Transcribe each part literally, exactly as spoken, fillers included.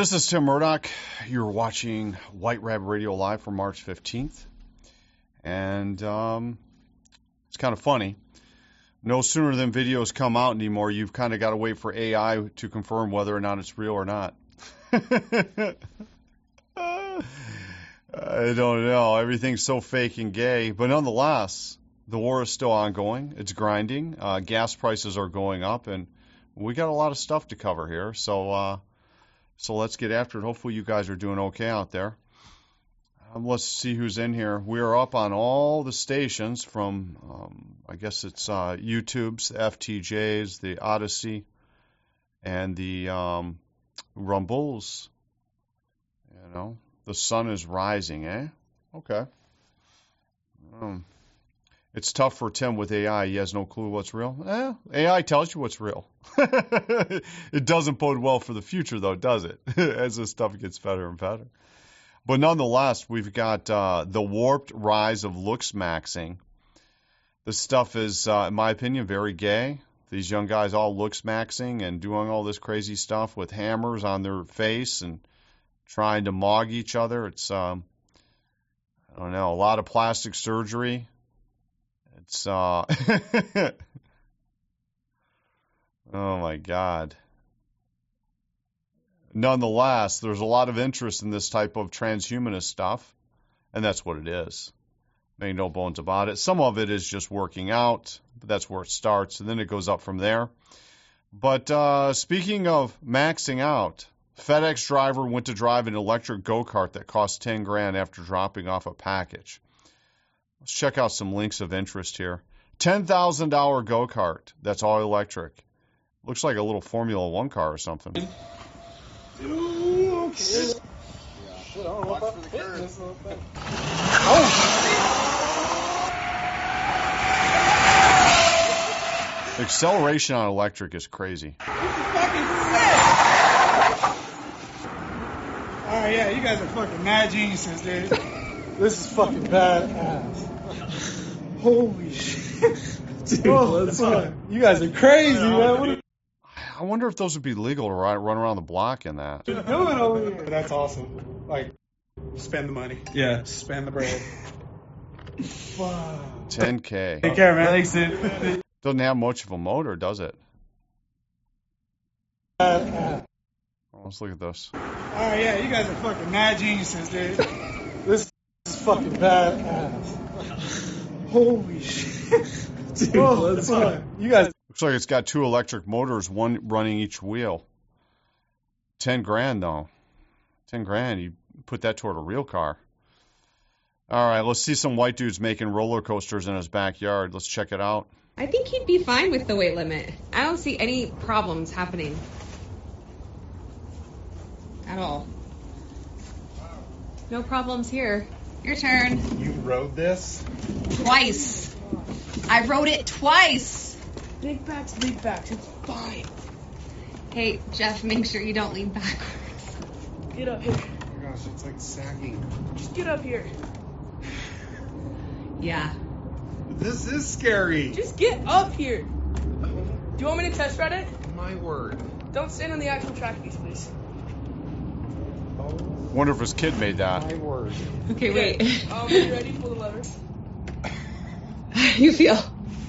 This is Tim Murdoch. You're watching White Rabbit Radio Live for March fifteenth. And um, it's kind of funny. No sooner than videos come out anymore, you've kind of got to wait for A I to confirm whether or not it's real or not. I don't know. Everything's so fake and gay. But nonetheless, the war is still ongoing. It's grinding. Uh, gas prices are going up. And we got a lot of stuff to cover here. So, uh, so let's get after it. Hopefully you guys are doing okay out there. Um, let's see who's in here. We are up on all the stations from, um, I guess it's uh, YouTube's, F T J's, the Odyssey, and the um, Rumbles. You know, the sun is rising, eh? Okay. Um, it's tough for Tim with A I. He has no clue what's real. Eh, A I tells you what's real. It doesn't bode well for the future, though, does it? As this stuff gets better and better. But nonetheless, we've got uh, the warped rise of looks maxing. This stuff is, uh, in my opinion, very gay. These young guys all looks maxing and doing all this crazy stuff with hammers on their face and trying to mog each other. It's, um, I don't know, a lot of plastic surgery. It's, uh, oh my God. Nonetheless, there's a lot of interest in this type of transhumanist stuff, and that's what it is. Make no bones about it. Some of it is just working out, but that's where it starts, and then it goes up from there. But uh, speaking of maxing out, FedEx driver went to drive an electric go-kart that cost ten grand after dropping off a package. Let's check out some links of interest here. ten thousand dollars go-kart that's all electric. Looks like a little Formula One car or something. Ooh, okay. Yeah. Shit, I don't know about the fitness. Oh! Acceleration on electric is crazy. This is fucking sick! Alright, yeah, you guys are fucking mad geniuses, dude. This is fucking badass. Holy shit. Dude, oh, fuck. You guys are crazy, man. What are I wonder if those would be legal to run around the block in that. you doing over here? That's awesome. Like, spend the money. Yeah. Spend the bread. Wow. ten K. Take care, man. Thanks, dude. Doesn't have much of a motor, does it? Uh, Let's look at this. Alright, yeah, you guys are fucking mad geniuses, dude. This is fucking badass. Holy shit. Dude, oh, fuck. You guys. Looks like it's got two electric motors, one running each wheel. Ten grand, though. Ten grand, you put that toward a real car. All right, let's see some white dudes making roller coasters in his backyard. Let's check it out. I think he'd be fine with the weight limit. I don't see any problems happening. At all. No problems here. Your turn. You rode this? Twice. I rode it twice. Big backs, big backs. It's fine. Hey, Jeff, make sure you don't lean backwards. Get up here. Oh my gosh, it's like sagging. Just get up here. Yeah. This is scary. Just get up here. Do you want me to test ride it? My word. Don't stand on the actual track piece, please. Oh, Wonder if his kid made that. my word. Okay, wait. Um, are you ready? Pull the lever. You feel?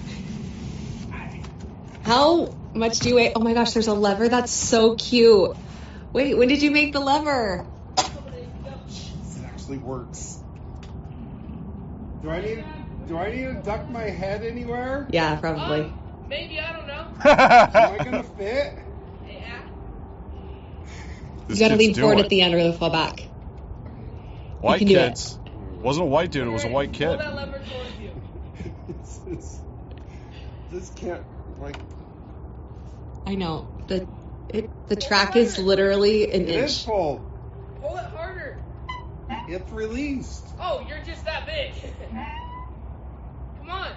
How much do you weigh? Oh my gosh, there's a lever. That's so cute. Wait, when did you make the lever? This actually works. Do I need do I need to duck my head anywhere? Yeah, probably. Um, maybe, I don't know. Am I gonna fit? Yeah. This You gotta kid's lean forward doing at the end or fall back. White can do it. kids. Wasn't a white dude, it was a white Pull kid. that lever towards you. This, is- this can't like I know. The it, the track is literally an it is inch. full. Pull it harder. It's released. Oh, you're just that big. Come on.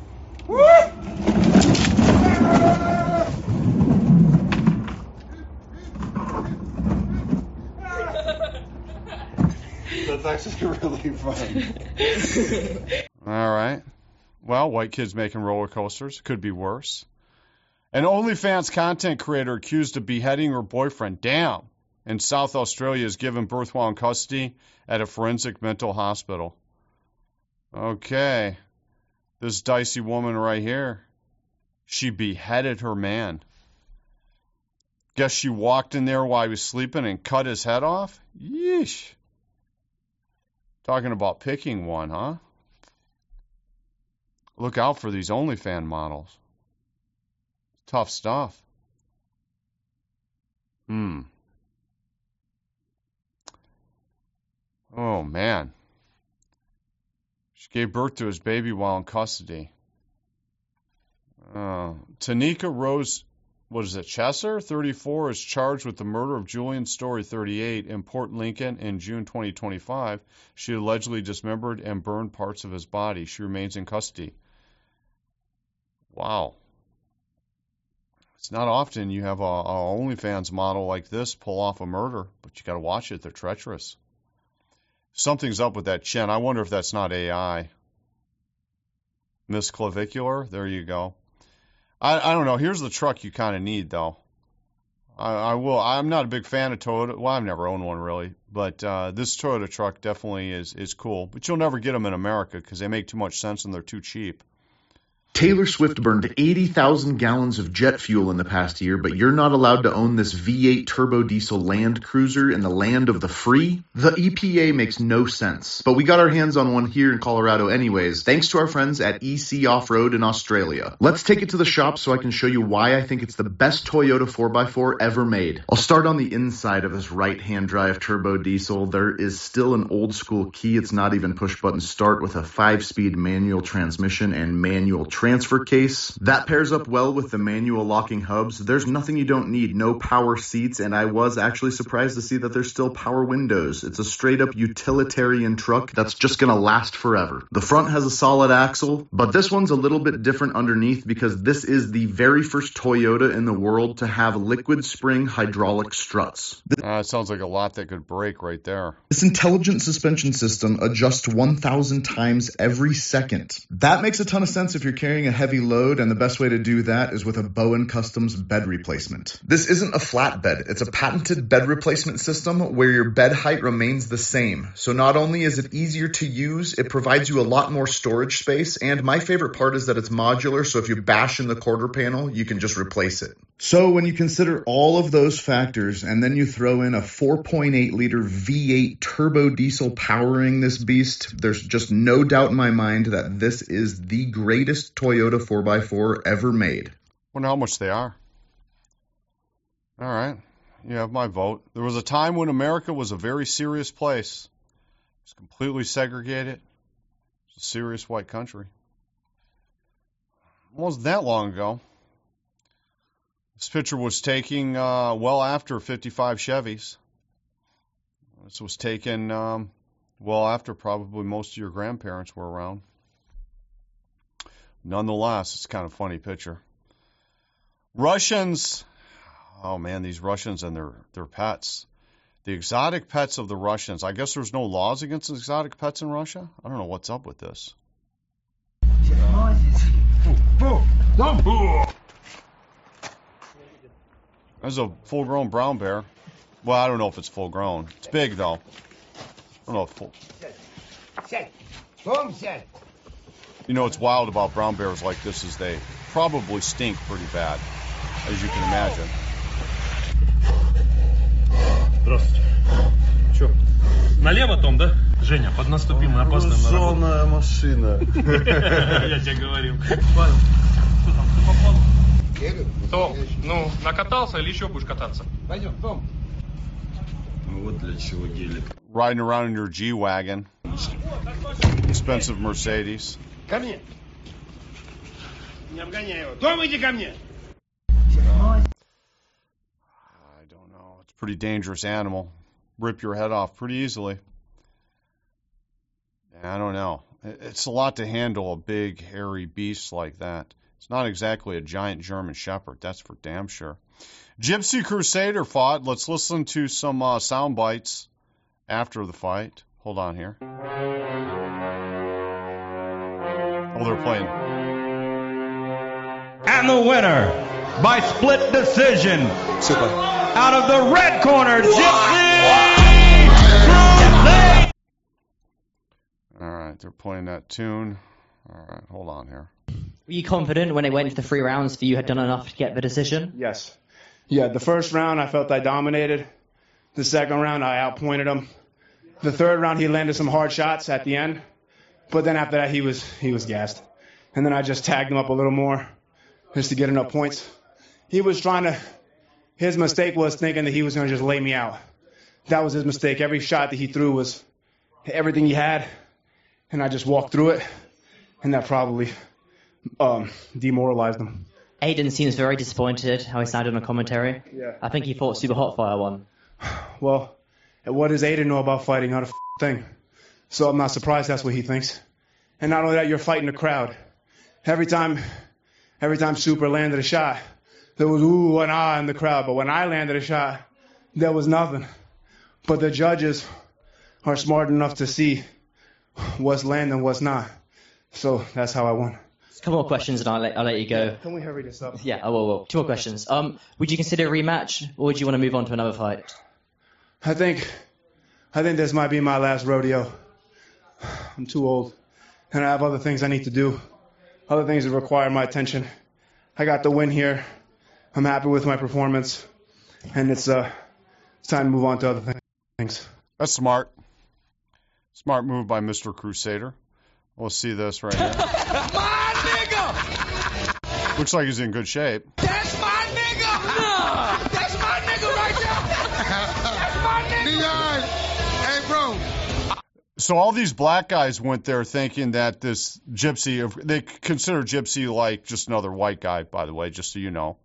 That's actually really fun. All right. Well, white kids making roller coasters. Could be worse. An OnlyFans content creator accused of beheading her boyfriend. Damn. in South Australia is given birth while in custody at a forensic mental hospital. Okay. This dicey woman right here, she beheaded her man. Guess she walked in there while he was sleeping and cut his head off? Yeesh. Talking about picking one, huh? Look out for these OnlyFans models. Tough stuff. Hmm. Oh, man. She gave birth to his baby while in custody. Uh, Tanika Rose, what is it, Chesser, thirty-four, is charged with the murder of Julian Story, thirty-eight, in Port Lincoln in June twenty twenty-five. She allegedly dismembered and burned parts of his body. She remains in custody. Wow. It's not often you have a, a OnlyFans model like this pull off a murder, but you got to watch it. They're treacherous. Something's up with that chin. I wonder if that's not A I. Miss Clavicular, there you go. I, I don't know. Here's the truck you kind of need, though. I, I will. I'm not a big fan of Toyota. Well, I've never owned one really, but uh, this Toyota truck definitely is is cool. But you'll never get them in America because they make too much sense and they're too cheap. Taylor Swift burned eighty thousand gallons of jet fuel in the past year, but you're not allowed to own this V eight turbo diesel Land Cruiser in the land of the free? The E P A makes no sense, but we got our hands on one here in Colorado anyways, thanks to our friends at E C Off-Road in Australia. Let's take it to the shop so I can show you why I think it's the best Toyota four by four ever made. I'll start on the inside of this right-hand drive turbo diesel. There is still an old school key. It's not even push-button start with a five-speed manual transmission and manual transmission. Transfer case. That pairs up well with the manual locking hubs. There's nothing you don't need. No power seats, and I was actually surprised to see that there's still power windows. It's a straight up utilitarian truck that's just gonna last forever. The front has a solid axle, but this one's a little bit different underneath because this is the very first Toyota in the world to have liquid spring hydraulic struts. Uh, it sounds like a lot that could break right there. This intelligent suspension system adjusts one thousand times every second. That makes a ton of sense if you're carrying a heavy load, and the best way to do that is with a Bowen Customs bed replacement. This isn't a flat bed. It's a patented bed replacement system where your bed height remains the same. So not only is it easier to use, it provides you a lot more storage space, and my favorite part is that it's modular, so if you bash in the quarter panel, you can just replace it. So when you consider all of those factors, and then you throw in a four point eight liter V eight turbo diesel powering this beast, there's just no doubt in my mind that this is the greatest Toyota four by four ever made. Wonder how much they are. All right. You have my vote. There was a time when America was a very serious place. It was completely segregated. It's a serious white country. It wasn't that long ago. This picture was taken uh, well after fifty-five Chevys. This was taken um, well after probably most of your grandparents were around. Nonetheless, it's kind of a funny picture. Russians, oh man, these Russians and their, their pets. The exotic pets of the Russians. I guess there's no laws against exotic pets in Russia? I don't know what's up with this. There's a full-grown brown bear. Well, I don't know if it's full-grown. It's big, though. I don't know if full... You know what's wild about brown bears like this is they probably stink pretty bad, as you can imagine. Здравствуйте. Че? Налево, Том, да? Женя, поднаступи, мы опаздываем на работу. Груженная машина. Я тебе говорил. Павел, что там, ты попал? Том, ну, накатался или еще будешь кататься? Пойдем, Том. Вот для чего гелик. Riding around in your G-Wagon. Expensive Mercedes. Ко мне. Не обгоняй его. Том, иди ко мне. I don't know. It's a pretty dangerous animal. Rip your head off pretty easily. I don't know. It's a lot to handle a big, hairy beast like that. It's not exactly a giant German Shepherd, that's for damn sure. Gypsy Crusader fought. Let's listen to some uh, sound bites after the fight. Hold on here. Oh, they're playing. And the winner by split decision. Super. Out of the red corner, Gypsy Crusade. All right, they're playing that tune. All right, hold on here. Were you confident when it went to the three rounds that you had done enough to get the decision? Yes. Yeah, the first round I felt I dominated. The second round I outpointed him. The third round he landed some hard shots at the end. But then after that he was he was gassed. And then I just tagged him up a little more just to get enough points. He was trying to, his mistake was thinking that he was going to just lay me out. That was his mistake. Every shot that he threw was everything he had. And I just walked through it. And that probably um, demoralized him. Aiden seems very disappointed how he sounded on commentary. Yeah. I think he thought Super Hotfire won. Well, what does Aiden know about fighting? Not a f- thing. So I'm not surprised that's what he thinks. And not only that, you're fighting a crowd. Every time, every time Super landed a shot, there was ooh and ah in the crowd. But when I landed a shot, there was nothing. But the judges are smart enough to see what's landing, what's not. So that's how I won. A couple more questions and I'll let, I'll let you go. Can we hurry this up? Yeah, I will, will. Two more questions. Um, would you consider a rematch or would you want to move on to another fight? I think, I think this might be my last rodeo. I'm too old and I have other things I need to do. Other things that require my attention. I got the win here. I'm happy with my performance. And it's uh, it's time to move on to other things. That's smart. Smart move by Mister Crusader. We'll see this right here. My nigga! Looks like he's in good shape. That's my nigga! No! That's my nigga right there! That's my nigga! Leon! Hey, bro. So all these black guys went there thinking that this Gypsy, they consider Gypsy like just another white guy, by the way, just so you know.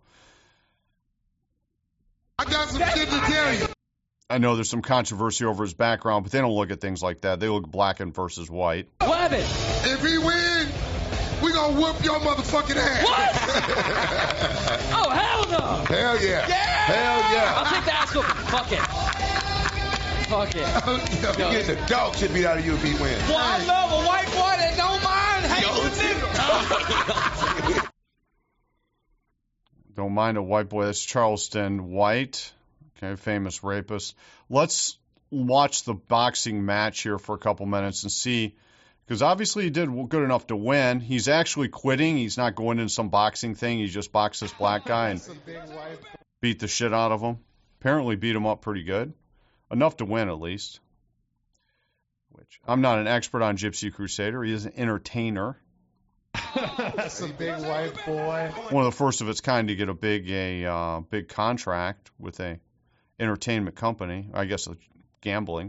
I got some shit to tell you. I know there's some controversy over his background, but they don't look at things like that. They look black and versus white. What? If he win, we gonna whoop your motherfucking ass. What? Oh, hell no. Hell yeah. Yeah. Hell yeah. I'll take the ass whooping. Fuck it. Fuck it. Yo, you get the dog shit beat out of you if he wins. Well, I love a white boy that don't mind hating a nigga. Don't mind a white boy. That's Charleston White. Okay, famous rapist. Let's watch the boxing match here for a couple minutes and see, because obviously he did good enough to win. He's actually quitting. He's not going into some boxing thing. He just boxed this black guy and beat the shit out of him. Apparently beat him up pretty good. Enough to win, at least. Which I'm not an expert on Gypsy Crusader. He is an entertainer. That's a big white boy. One of the first of its kind to get a big a uh, big contract with a entertainment company. I guess uh, gambling.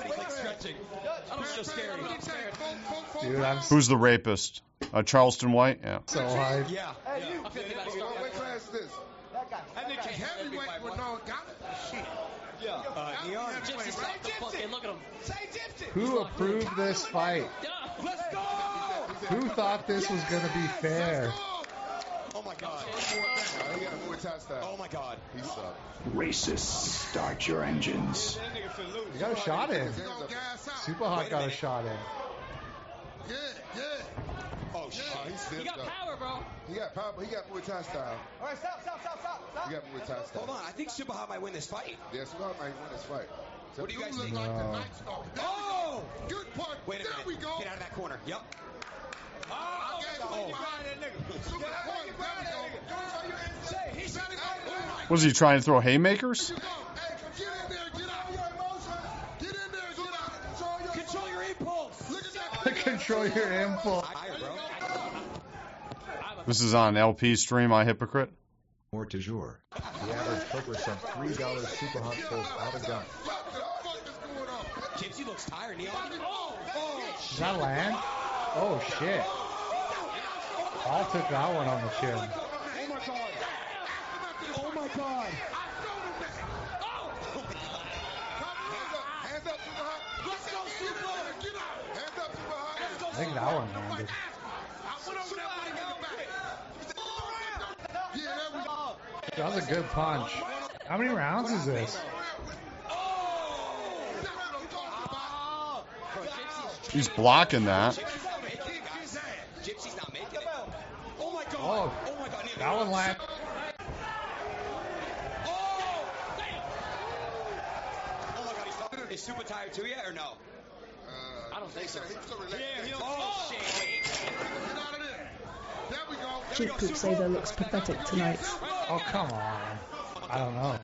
Dude, I'm Who's the rapist? Uh, Charleston White? Yeah. so hyped. Yeah. Hey, you. What class is this? That guy. That nigga heavyweight with no got shit. Yeah. Uh, Neon. Gypsy, stop the fucking, look at him. Say Gypsy. Who approved this fight? Let's go. Who thought this was going to be fair? Oh my God. He got a Muay Thai style. Oh my God. He sucked. Racists, start your engines. You got a shot in. Super Hot got a shot in. Yeah, yeah. Oh, shit. Oh, he's still He got up. power, bro. He got power, but he got Muay Thai style. All right, stop, stop, stop, stop, stop. He got Muay Thai style. Hold on, I think Super Hot might win this fight. Yeah, Super Hot might win this fight. So What do you guys look think? Like No. the Night Stalker. Oh, good point. Wait a there minute. we go. Get out of that corner. Yep. Oh, oh, oh. Super point. There we go. Say, he's trying to go. Was he trying to throw haymakers? Hey, get in there, get out your emotion. Get in there, get out. Control your, Control your impulse. look at that. Control your impulse. Higher, bro. This is on L P stream, I Hypocrite. More du jour. The average Cobra sent three dollars Super Hot pulls out of gun. Gypsy looks tired, Neon. Does that land? Oh, shit. Paul took that one on the chin. Oh my God. Oh my God. Hands up, Super Hot. Let's go, Super Hot. Get out. Hands up, Super Hot. I think that one landed. That was a good punch. How many rounds is this? He's blocking that. Gypsy's not making it. Oh my God. Oh, Oh my God. That one landed. Is Super tired too yet or no? Uh, I don't think so. Yeah, he'll oh, shit. Get out of there. There we go. Jid Crusader looks pathetic tonight. Oh, come on. I don't know.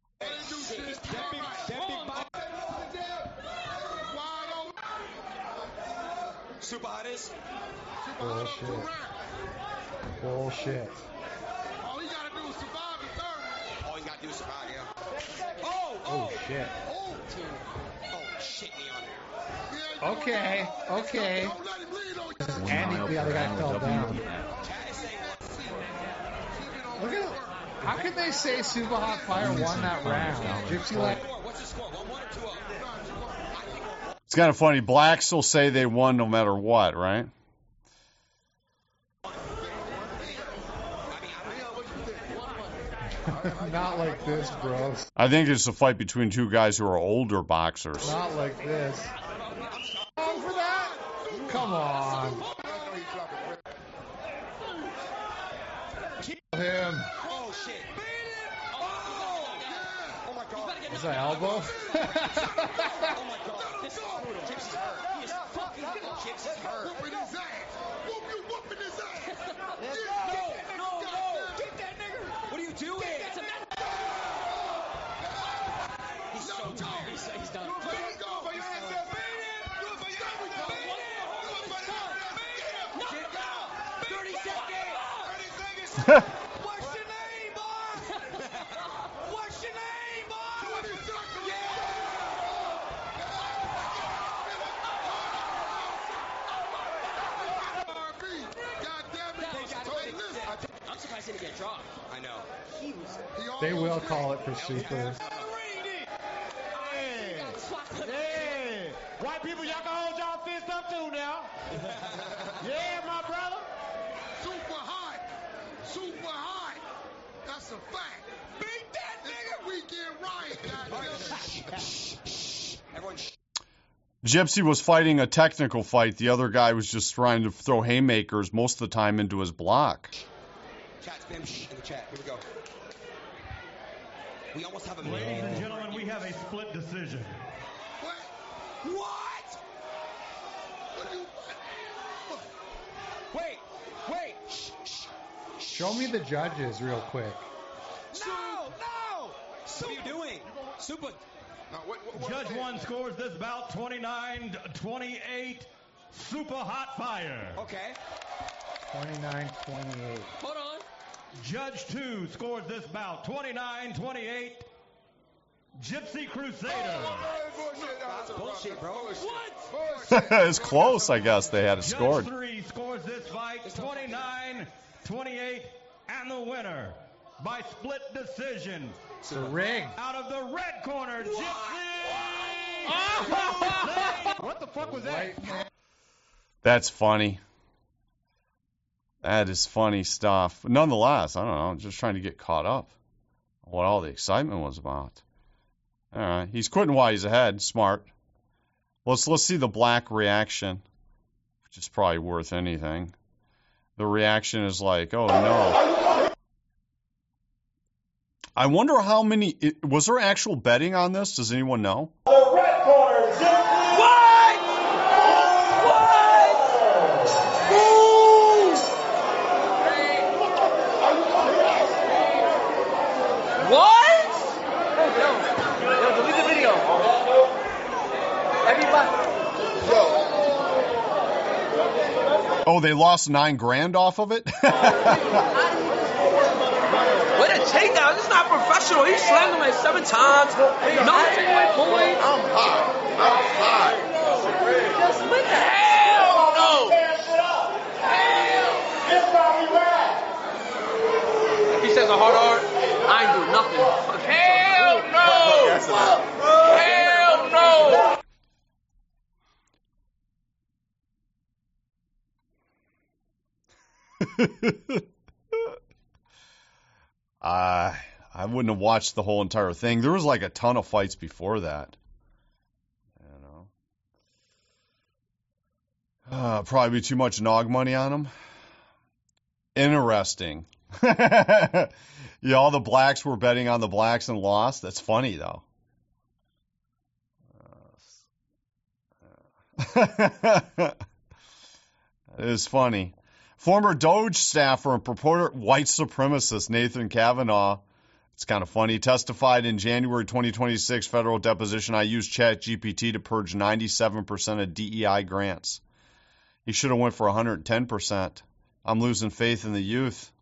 Super hot is? Bullshit. Bullshit. All he got to do is survive the third. All he got to do is survive, yeah. Oh, oh. Oh, shit. Oh, oh shit me on there. Okay, okay. And the other guy fell down. Look at it. How can they say Super Hot Fire won that round? Gypsy like. What's the score? One one or two up? It's kind of funny. Blacks will say they won no matter what, right? Not like this, bro. I think it's a fight between two guys who are older boxers. Not like this. Oh, for that? Come on. Kill him. Oh, shit. Oh, oh my God. Is that elbow? Oh, my God. This is brutal. Gypsy's hurt. He is fucking Gypsy's hurt. Whooping his ass. Whoop you whooping his ass. Let's go. No, no. Get that nigga. What are you doing? He's so tired. He's, he's done. Let's go for your ass. thirty seconds. thirty seconds. What's your name, boy? What's your name, boy? I'm surprised he didn't get dropped. I know. He was. They will call it for Super. Hey, white people, y'all can hold y'all fist up too now. Yeah, my brother. Super hot. Super hot. That's a fact. Beat that nigga. Weekend riot, goddamn. Everyone shh. Gypsy was fighting a technical fight. The other guy was just trying to throw haymakers most of the time into his block. Chat, spam shh in the chat. Here we go. We almost have a Ladies and gentlemen, we have a split decision. What? What? What do you what? Wait, wait. Shh, shh. Show me the judges real quick. No, no. What are you doing? Super. No, what, what, what Judge one scores this bout twenty-nine twenty-eight. Super hot fire. Okay. twenty-nine twenty-eight. Hold on. Judge two scores this bout twenty-nine twenty-eight. Gypsy Crusader. That's bullshit, bro. What? It's close, I guess. They had it Judge scored. three scores this fight twenty-nine twenty-eight. And the winner by split decision. It's a ring. Out of the red corner, Gypsy. Oh! What the fuck was that? That's funny. That is funny stuff. Nonetheless, I don't know. I'm just trying to get caught up on what all the excitement was about. All right. He's quitting while he's ahead. Smart. Let's let's see the black reaction, which is probably worth anything. The reaction is like, oh no. I wonder how many. Was there actual betting on this? Does anyone know? The red corner, Gypsy. What? What? What? Yo, yo, delete the video. Everybody. Oh, they lost nine grand off of it? What a takedown. This is not professional. He slammed him like seven times. No, taking my point. I'm hot. I'm hot. Just what the hell? No. If he says a hard R, I ain't doing nothing. Hell no. Hell no. I I wouldn't have watched the whole entire thing. There was like a ton of fights before that. You know, uh, probably too much nog money on them. Interesting. Yeah, all the blacks were betting on the blacks and lost. That's funny, though. It is funny. Former Doge staffer and purported white supremacist Nathan Kavanaugh, it's kind of funny, testified in January twenty twenty-six federal deposition, I used ChatGPT to purge ninety-seven percent of D E I grants. He should have went for one hundred ten percent. I'm losing faith in the youth.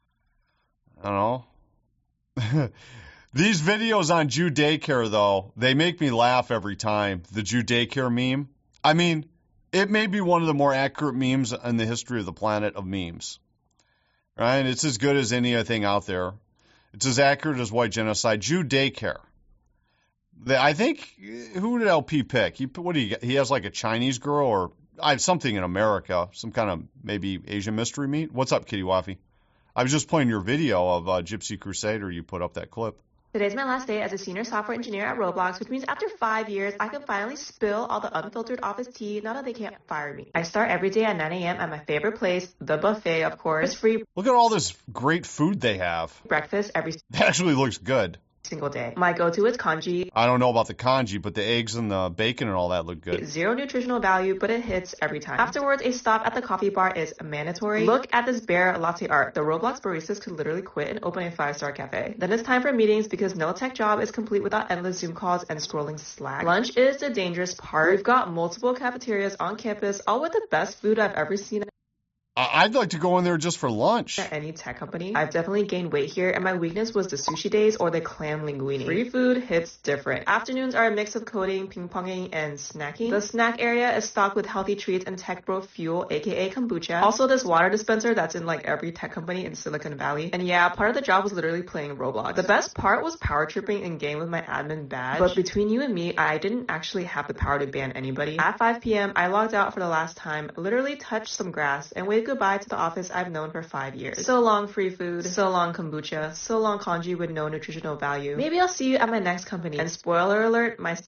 I don't know. These videos on Jew daycare, though, they make me laugh every time. The Jew daycare meme. I mean, it may be one of the more accurate memes in the history of the planet of memes. Right? It's as good as anything out there. It's as accurate as white genocide. Jew daycare. The, I think, who did L P pick? He, what do you, he has like a Chinese girl or I have something in America, some kind of maybe Asian mystery meat. What's up, Kitty Waffy? I was just playing your video of uh, Gypsy Crusader. You put up that clip. Today's my last day as a senior software engineer at Roblox, which means after five years, I can finally spill all the unfiltered office tea now that they can't fire me. I start every day at nine a.m. at my favorite place, the buffet, of course. Free. Look at all this great food they have. Breakfast every That actually looks good. single day. My go-to is congee. I don't know about the congee, but the eggs and the bacon and all that look good. Zero nutritional value, but it hits every time. Afterwards, a stop at the coffee bar is mandatory. Look at this bare latte art. The Roblox baristas could literally quit and open a five-star cafe. Then it's time for meetings because no tech job is complete without endless Zoom calls and scrolling Slack. Lunch is the dangerous part. We've got multiple cafeterias on campus, all with the best food I've ever seen. I'd like to go in there just for lunch. At any tech company. I've definitely gained weight here, and my weakness was the sushi days or the clam linguine. Free food hits different. Afternoons are a mix of coding, ping-ponging, and snacking. The snack area is stocked with healthy treats and tech bro fuel, aka kombucha. Also, this water dispenser that's in like every tech company in Silicon Valley. And yeah, part of the job was literally playing Roblox. The best part was power tripping in game with my admin badge. But between you and me, I didn't actually have the power to ban anybody. At five p.m., I logged out for the last time, literally touched some grass, and waved goodbye to the office I've known for five years. So long free food, so long kombucha, so long congee with no nutritional value. Maybe I'll see you at my next company. And spoiler alert, my...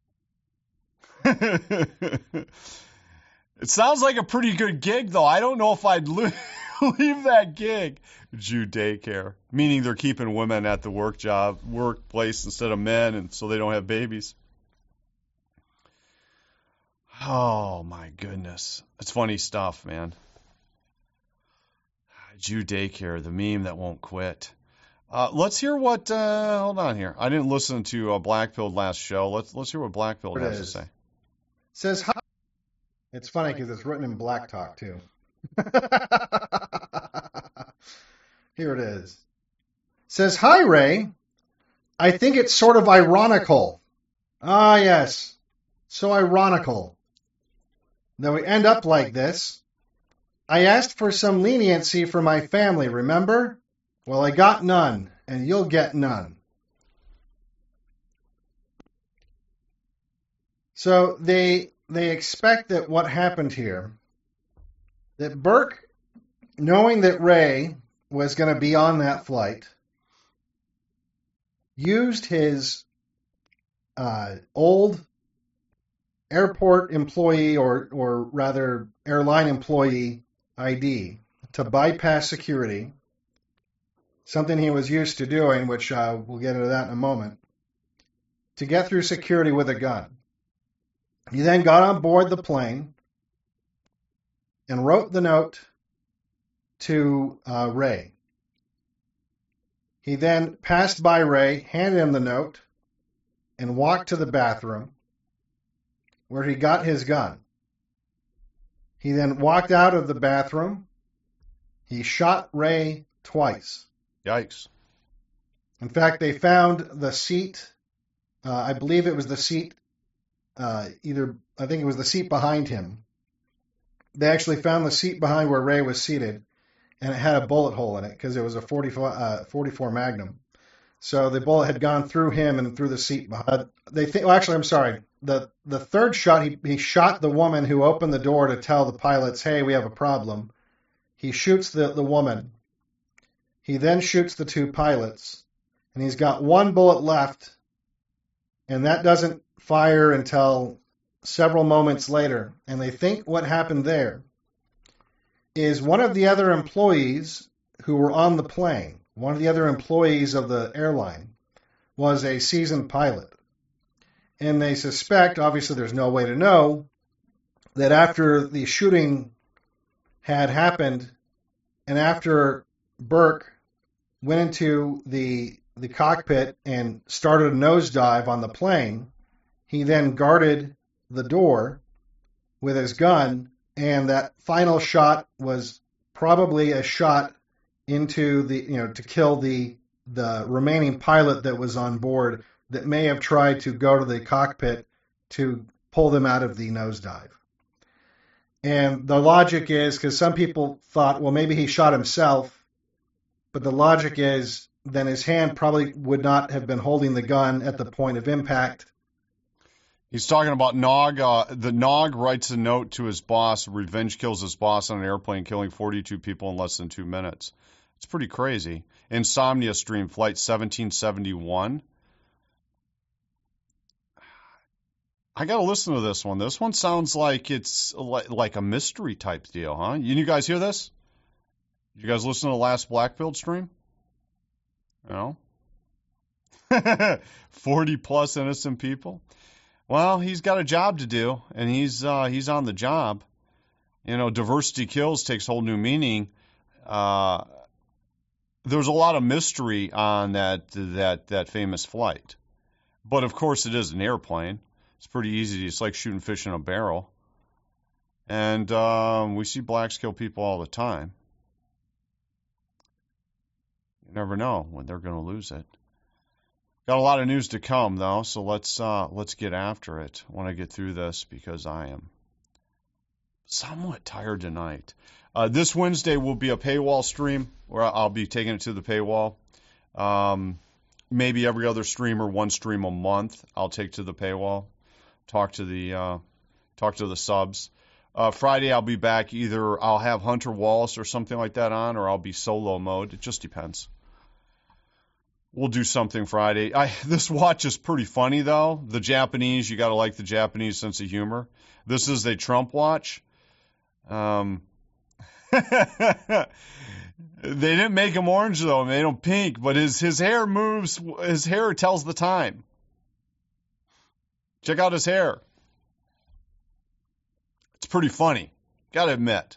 It sounds like a pretty good gig, though. I don't know if I'd leave that gig. Jew daycare, meaning they're keeping women at the work job, workplace instead of men, and so they don't have babies. Oh, my goodness. It's funny stuff, man. Jew daycare, the meme that won't quit. Uh, let's hear what. Uh, hold on here. I didn't listen to uh, Blackpilled last show. Let's let's hear what Blackpilled has to say. It says hi. It's funny because it's written in black talk too. Here it is. It says hi, Ray. I think it's sort of ironical. Ah, yes, so ironical that we end up like this. I asked for some leniency for my family, remember? Well, I got none, and you'll get none. So they they expect that what happened here, that Burke, knowing that Ray was going to be on that flight, used his uh, old airport employee, or or rather airline employee I D to bypass security, something he was used to doing, which uh, we'll get into that in a moment, to get through security with a gun. He then got on board the plane and wrote the note to uh, Ray. He then passed by Ray, handed him the note, and walked to the bathroom where he got his gun. He then walked out of the bathroom. He shot Ray twice. Yikes. In fact, they found the seat, uh, I believe it was the seat, uh, either, I think it was the seat behind him. They actually found the seat behind where Ray was seated, and it had a bullet hole in it because it was a forty-four, uh, forty-four Magnum. So the bullet had gone through him and through the seat behind. They think, well, actually, I'm sorry. The the third shot, he, he shot the woman who opened the door to tell the pilots, hey, we have a problem. He shoots the, the woman. He then shoots the two pilots. And he's got one bullet left. And that doesn't fire until several moments later. And they think what happened there is one of the other employees who were on the plane, one of the other employees of the airline, was a seasoned pilot. And they suspect, obviously there's no way to know, that after the shooting had happened and after Burke went into the the cockpit and started a nosedive on the plane, he then guarded the door with his gun, and that final shot was probably a shot into the, you know, to kill the the remaining pilot that was on board that may have tried to go to the cockpit to pull them out of the nosedive. And the logic is, because some people thought, well, maybe he shot himself, but the logic is then his hand probably would not have been holding the gun at the point of impact. He's talking about Nog. Uh, the Nog writes a note to his boss. Revenge kills his boss on an airplane, killing forty-two people in less than two minutes. It's pretty crazy. Insomnia Stream, Flight seventeen seventy-one. I got to listen to this one. This one sounds like it's like, like a mystery type deal, huh? You, you guys hear this? You guys listen to the last Blackpilled stream? No? forty plus innocent people? Well, he's got a job to do, and he's uh, he's on the job. You know, diversity kills takes whole new meaning. Uh, there's a lot of mystery on that that that famous flight, but of course it is an airplane. It's pretty easy. It's like shooting fish in a barrel, and um, we see blacks kill people all the time. You never know when they're going to lose it. Got a lot of news to come, though, so let's uh, let's get after it. I want to get through this because I am somewhat tired tonight. Uh, this Wednesday will be a paywall stream where I'll be taking it to the paywall. Um, maybe every other stream or one stream a month I'll take to the paywall. Talk to the uh, talk to the subs. Uh, Friday I'll be back. Either I'll have Hunter Wallace or something like that on, or I'll be solo mode. It just depends. We'll do something Friday. I, this watch is pretty funny, though. The Japanese, you got to like the Japanese sense of humor. This is a Trump watch. Um, they didn't make him orange, though. They made him pink, but his, his hair moves. His hair tells the time. Check out his hair. It's pretty funny. Got to admit.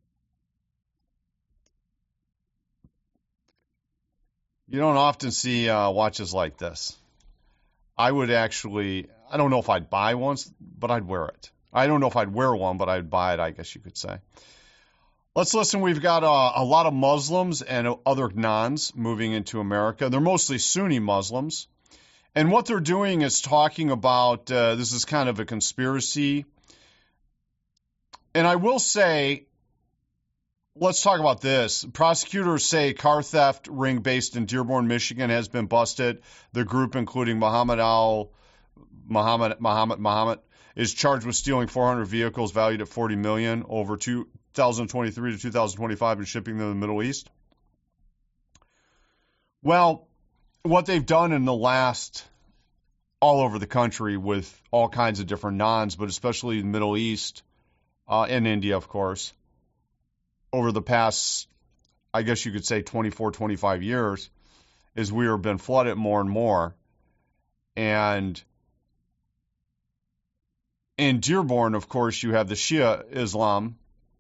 You don't often see uh, watches like this. I would actually, I don't know if I'd buy one, but I'd wear it. I don't know if I'd wear one, but I'd buy it, I guess you could say. Let's listen. We've got uh, a lot of Muslims and other nons moving into America. They're mostly Sunni Muslims. And what they're doing is talking about, uh, this is kind of a conspiracy. And I will say, let's talk about this. Prosecutors say car theft ring based in Dearborn, Michigan has been busted. The group, including Muhammad Al Muhammad Muhammad Muhammad, is charged with stealing four hundred vehicles valued at forty million dollars over two thousand twenty-three to two thousand twenty-five and shipping them to the Middle East. Well, what they've done in the last, all over the country with all kinds of different nons, but especially the Middle East uh, and India, of course, over the past, I guess you could say twenty-four, twenty-five years, is we have been flooded more and more. And in Dearborn, of course, you have the Shia Islam,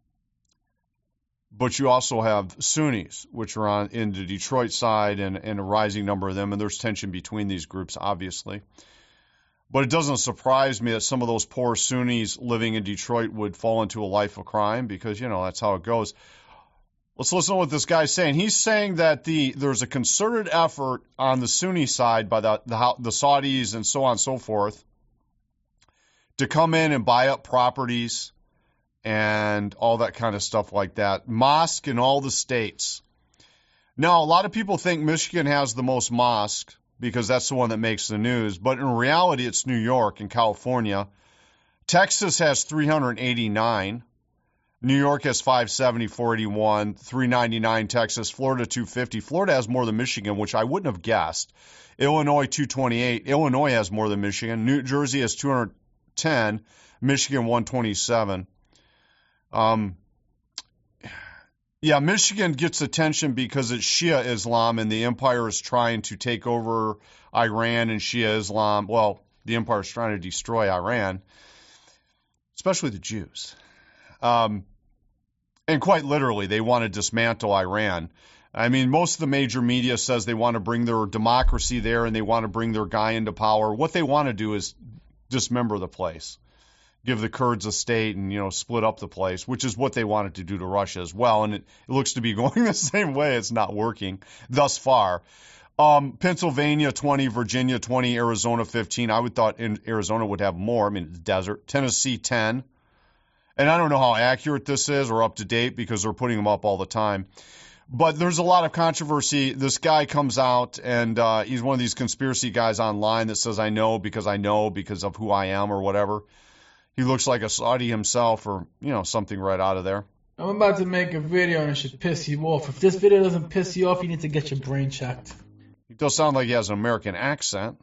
but you also have Sunnis, which are on in the Detroit side, and, and a rising number of them, and there's tension between these groups, obviously. But it doesn't surprise me that some of those poor Sunnis living in Detroit would fall into a life of crime because, you know, that's how it goes. Let's listen to what this guy's saying. He's saying that the there's a concerted effort on the Sunni side by the, the, the Saudis and so on and so forth to come in and buy up properties and all that kind of stuff like that. Mosque in all the states. Now, a lot of people think Michigan has the most mosques because that's the one that makes the news. But in reality, it's New York and California. Texas has three hundred eighty-nine. New York has five seventy, four eighty-one, three ninety-nine Texas, Florida two fifty. Florida has more than Michigan, which I wouldn't have guessed. Illinois two twenty-eight. Illinois has more than Michigan. New Jersey has two hundred ten. Michigan one twenty-seven. Um, Yeah, Michigan gets attention because it's Shia Islam, and the empire is trying to take over Iran and Shia Islam. Well, the empire is trying to destroy Iran, especially the Jews. Um, and quite literally, they want to dismantle Iran. I mean, most of the major media says they want to bring their democracy there and they want to bring their guy into power. What they want to do is dismember the place, give the Kurds a state and, you know, split up the place, which is what they wanted to do to Russia as well. And it, it looks to be going the same way. It's not working thus far. Um, Pennsylvania, twenty, Virginia, twenty, Arizona, fifteen. I would thought in Arizona would have more. I mean, the desert. Tennessee, ten. And I don't know how accurate this is or up to date because they're putting them up all the time. But there's a lot of controversy. This guy comes out, and uh, he's one of these conspiracy guys online that says, I know because I know because of who I am or whatever. He looks like a Saudi himself or, you know, something right out of there. I'm about to make a video, and it should piss you off. If this video doesn't piss you off, you need to get your brain checked. He does sound like he has an American accent.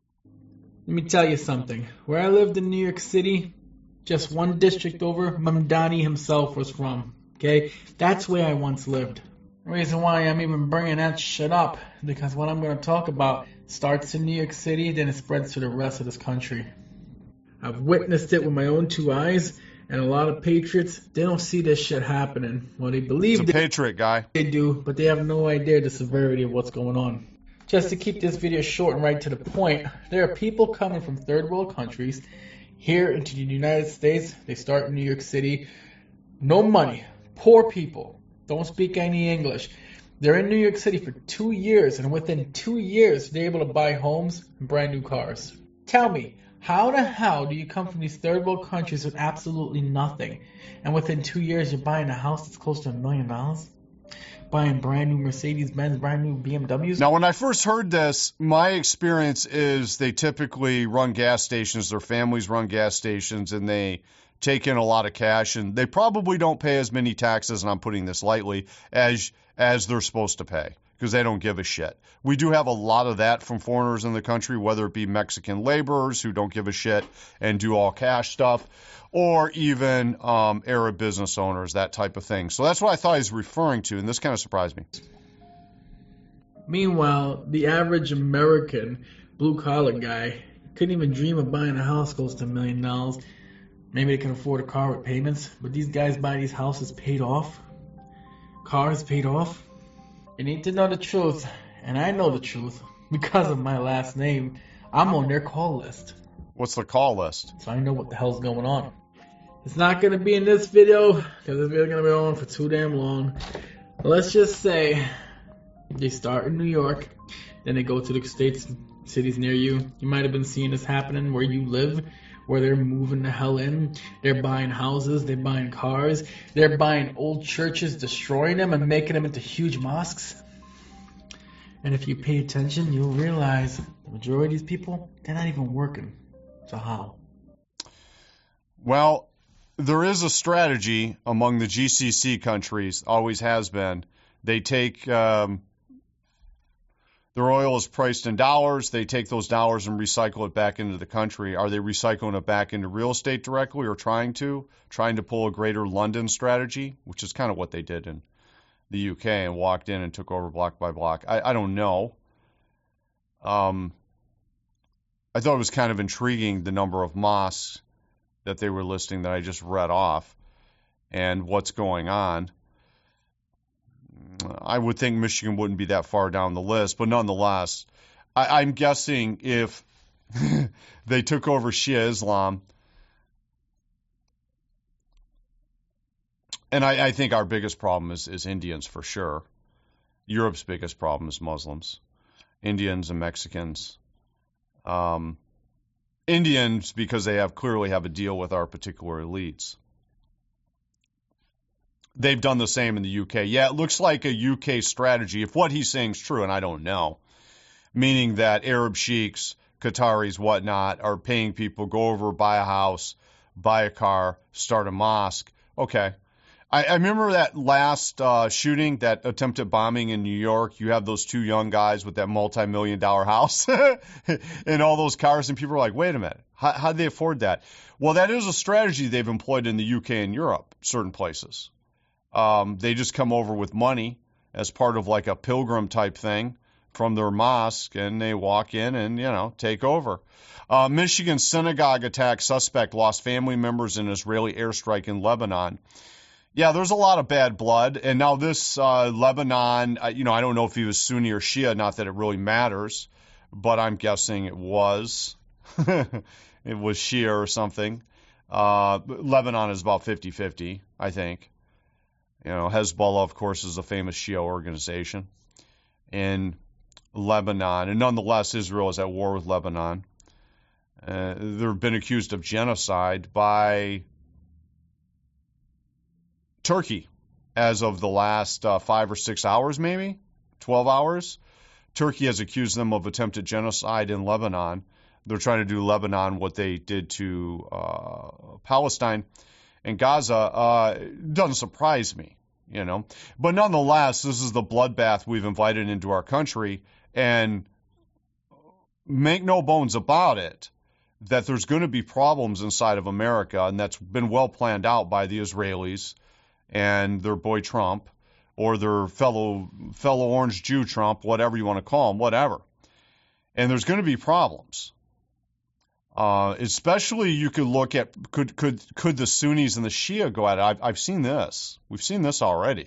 Let me tell you something. Where I lived in New York City, just one district over, Mamdani himself was from. Okay? That's where I once lived. The reason why I'm even bringing that shit up, because what I'm going to talk about starts in New York City, then it spreads to the rest of this country. I've witnessed it with my own two eyes, and a lot of patriots, they don't see this shit happening. Well, they believe He's a patriot guy. They do, but they have no idea the severity of what's going on. Just to keep this video short and right to the point, there are people coming from third world countries here into the United States. They start in New York City. No money. Poor people. Don't speak any English. They're in New York City for two years, and within two years, they're able to buy homes and brand new cars. Tell me, how the hell do you come from these third world countries with absolutely nothing, and within two years, you're buying a house that's close to a million dollars? Buying brand new Mercedes-Benz, brand new B M Ws? Now, when I first heard this, my experience is they typically run gas stations, their families run gas stations, and they take in a lot of cash, and they probably don't pay as many taxes, and I'm putting this lightly, as as they're supposed to pay, because they don't give a shit. We do have a lot of that from foreigners in the country, whether it be Mexican laborers who don't give a shit and do all cash stuff, or even um, Arab business owners, that type of thing. So that's what I thought he was referring to, and this kind of surprised me. Meanwhile, the average American blue-collar guy couldn't even dream of buying a house close to a million dollars. Maybe they can afford a car with payments, but these guys buy these houses paid off. Cars paid off. You need to know the truth, and I know the truth because of my last name. I'm on their call list. What's the call list? So I know what the hell's going on. It's not going to be in this video, because this video is going to be on for too damn long. Let's just say they start in New York, then they go to the states, cities near you. You might have been seeing this happening where you live, where they're moving the hell in. They're buying houses, they're buying cars, they're buying old churches, destroying them and making them into huge mosques. And if you pay attention, you'll realize the majority of these people, they're not even working. So how? Well, there is a strategy among the G C C countries, always has been. They take... Um, Their oil is priced in dollars. They take those dollars and recycle it back into the country. Are they recycling it back into real estate directly or trying to? Trying to pull a greater London strategy, which is kind of what they did in the U K and walked in and took over block by block. I, I don't know. Um, I thought it was kind of intriguing, the number of mosques that they were listing that I just read off and what's going on. I would think Michigan wouldn't be that far down the list, but nonetheless, I, I'm guessing if they took over Shia Islam, and I, I think our biggest problem is, is Indians for sure. Europe's biggest problem is Muslims, Indians and Mexicans. Um, Indians because they have clearly have a deal with our particular elites. They've done the same in the U K. Yeah, it looks like a U K strategy, if what he's saying is true, and I don't know, meaning that Arab sheiks, Qataris, whatnot, are paying people, go over, buy a house, buy a car, start a mosque. Okay. I, I remember that last uh, shooting, that attempted bombing in New York. You have those two young guys with that multi-million dollar house and all those cars, and people are like, wait a minute, how, how'd they afford that? Well, that is a strategy they've employed in the U K and Europe, certain places. Um, they just come over with money as part of like a pilgrim type thing from their mosque, and they walk in and, you know, take over. Uh, Michigan synagogue attack suspect lost family members in Israeli airstrike in Lebanon. Yeah, there's a lot of bad blood. And now this uh, Lebanon, uh, you know, I don't know if he was Sunni or Shia, not that it really matters, but I'm guessing it was. It was Shia or something. Uh, Lebanon is about fifty-fifty, I think. You know, Hezbollah, of course, is a famous Shia organization in Lebanon. And nonetheless, Israel is at war with Lebanon. Uh, they've been accused of genocide by Turkey as of the last uh, five or six hours, maybe, twelve hours. Turkey has accused them of attempted genocide in Lebanon. They're trying to do Lebanon what they did to uh, Palestine and Gaza. Uh, doesn't surprise me, you know. But nonetheless, this is the bloodbath we've invited into our country. And make no bones about it, that there's going to be problems inside of America, and that's been well planned out by the Israelis and their boy Trump, or their fellow fellow orange Jew Trump, whatever you want to call him, whatever. And there's going to be problems. Uh, especially you could look at, could could could the Sunnis and the Shia go at it? I've, I've seen this. We've seen this already.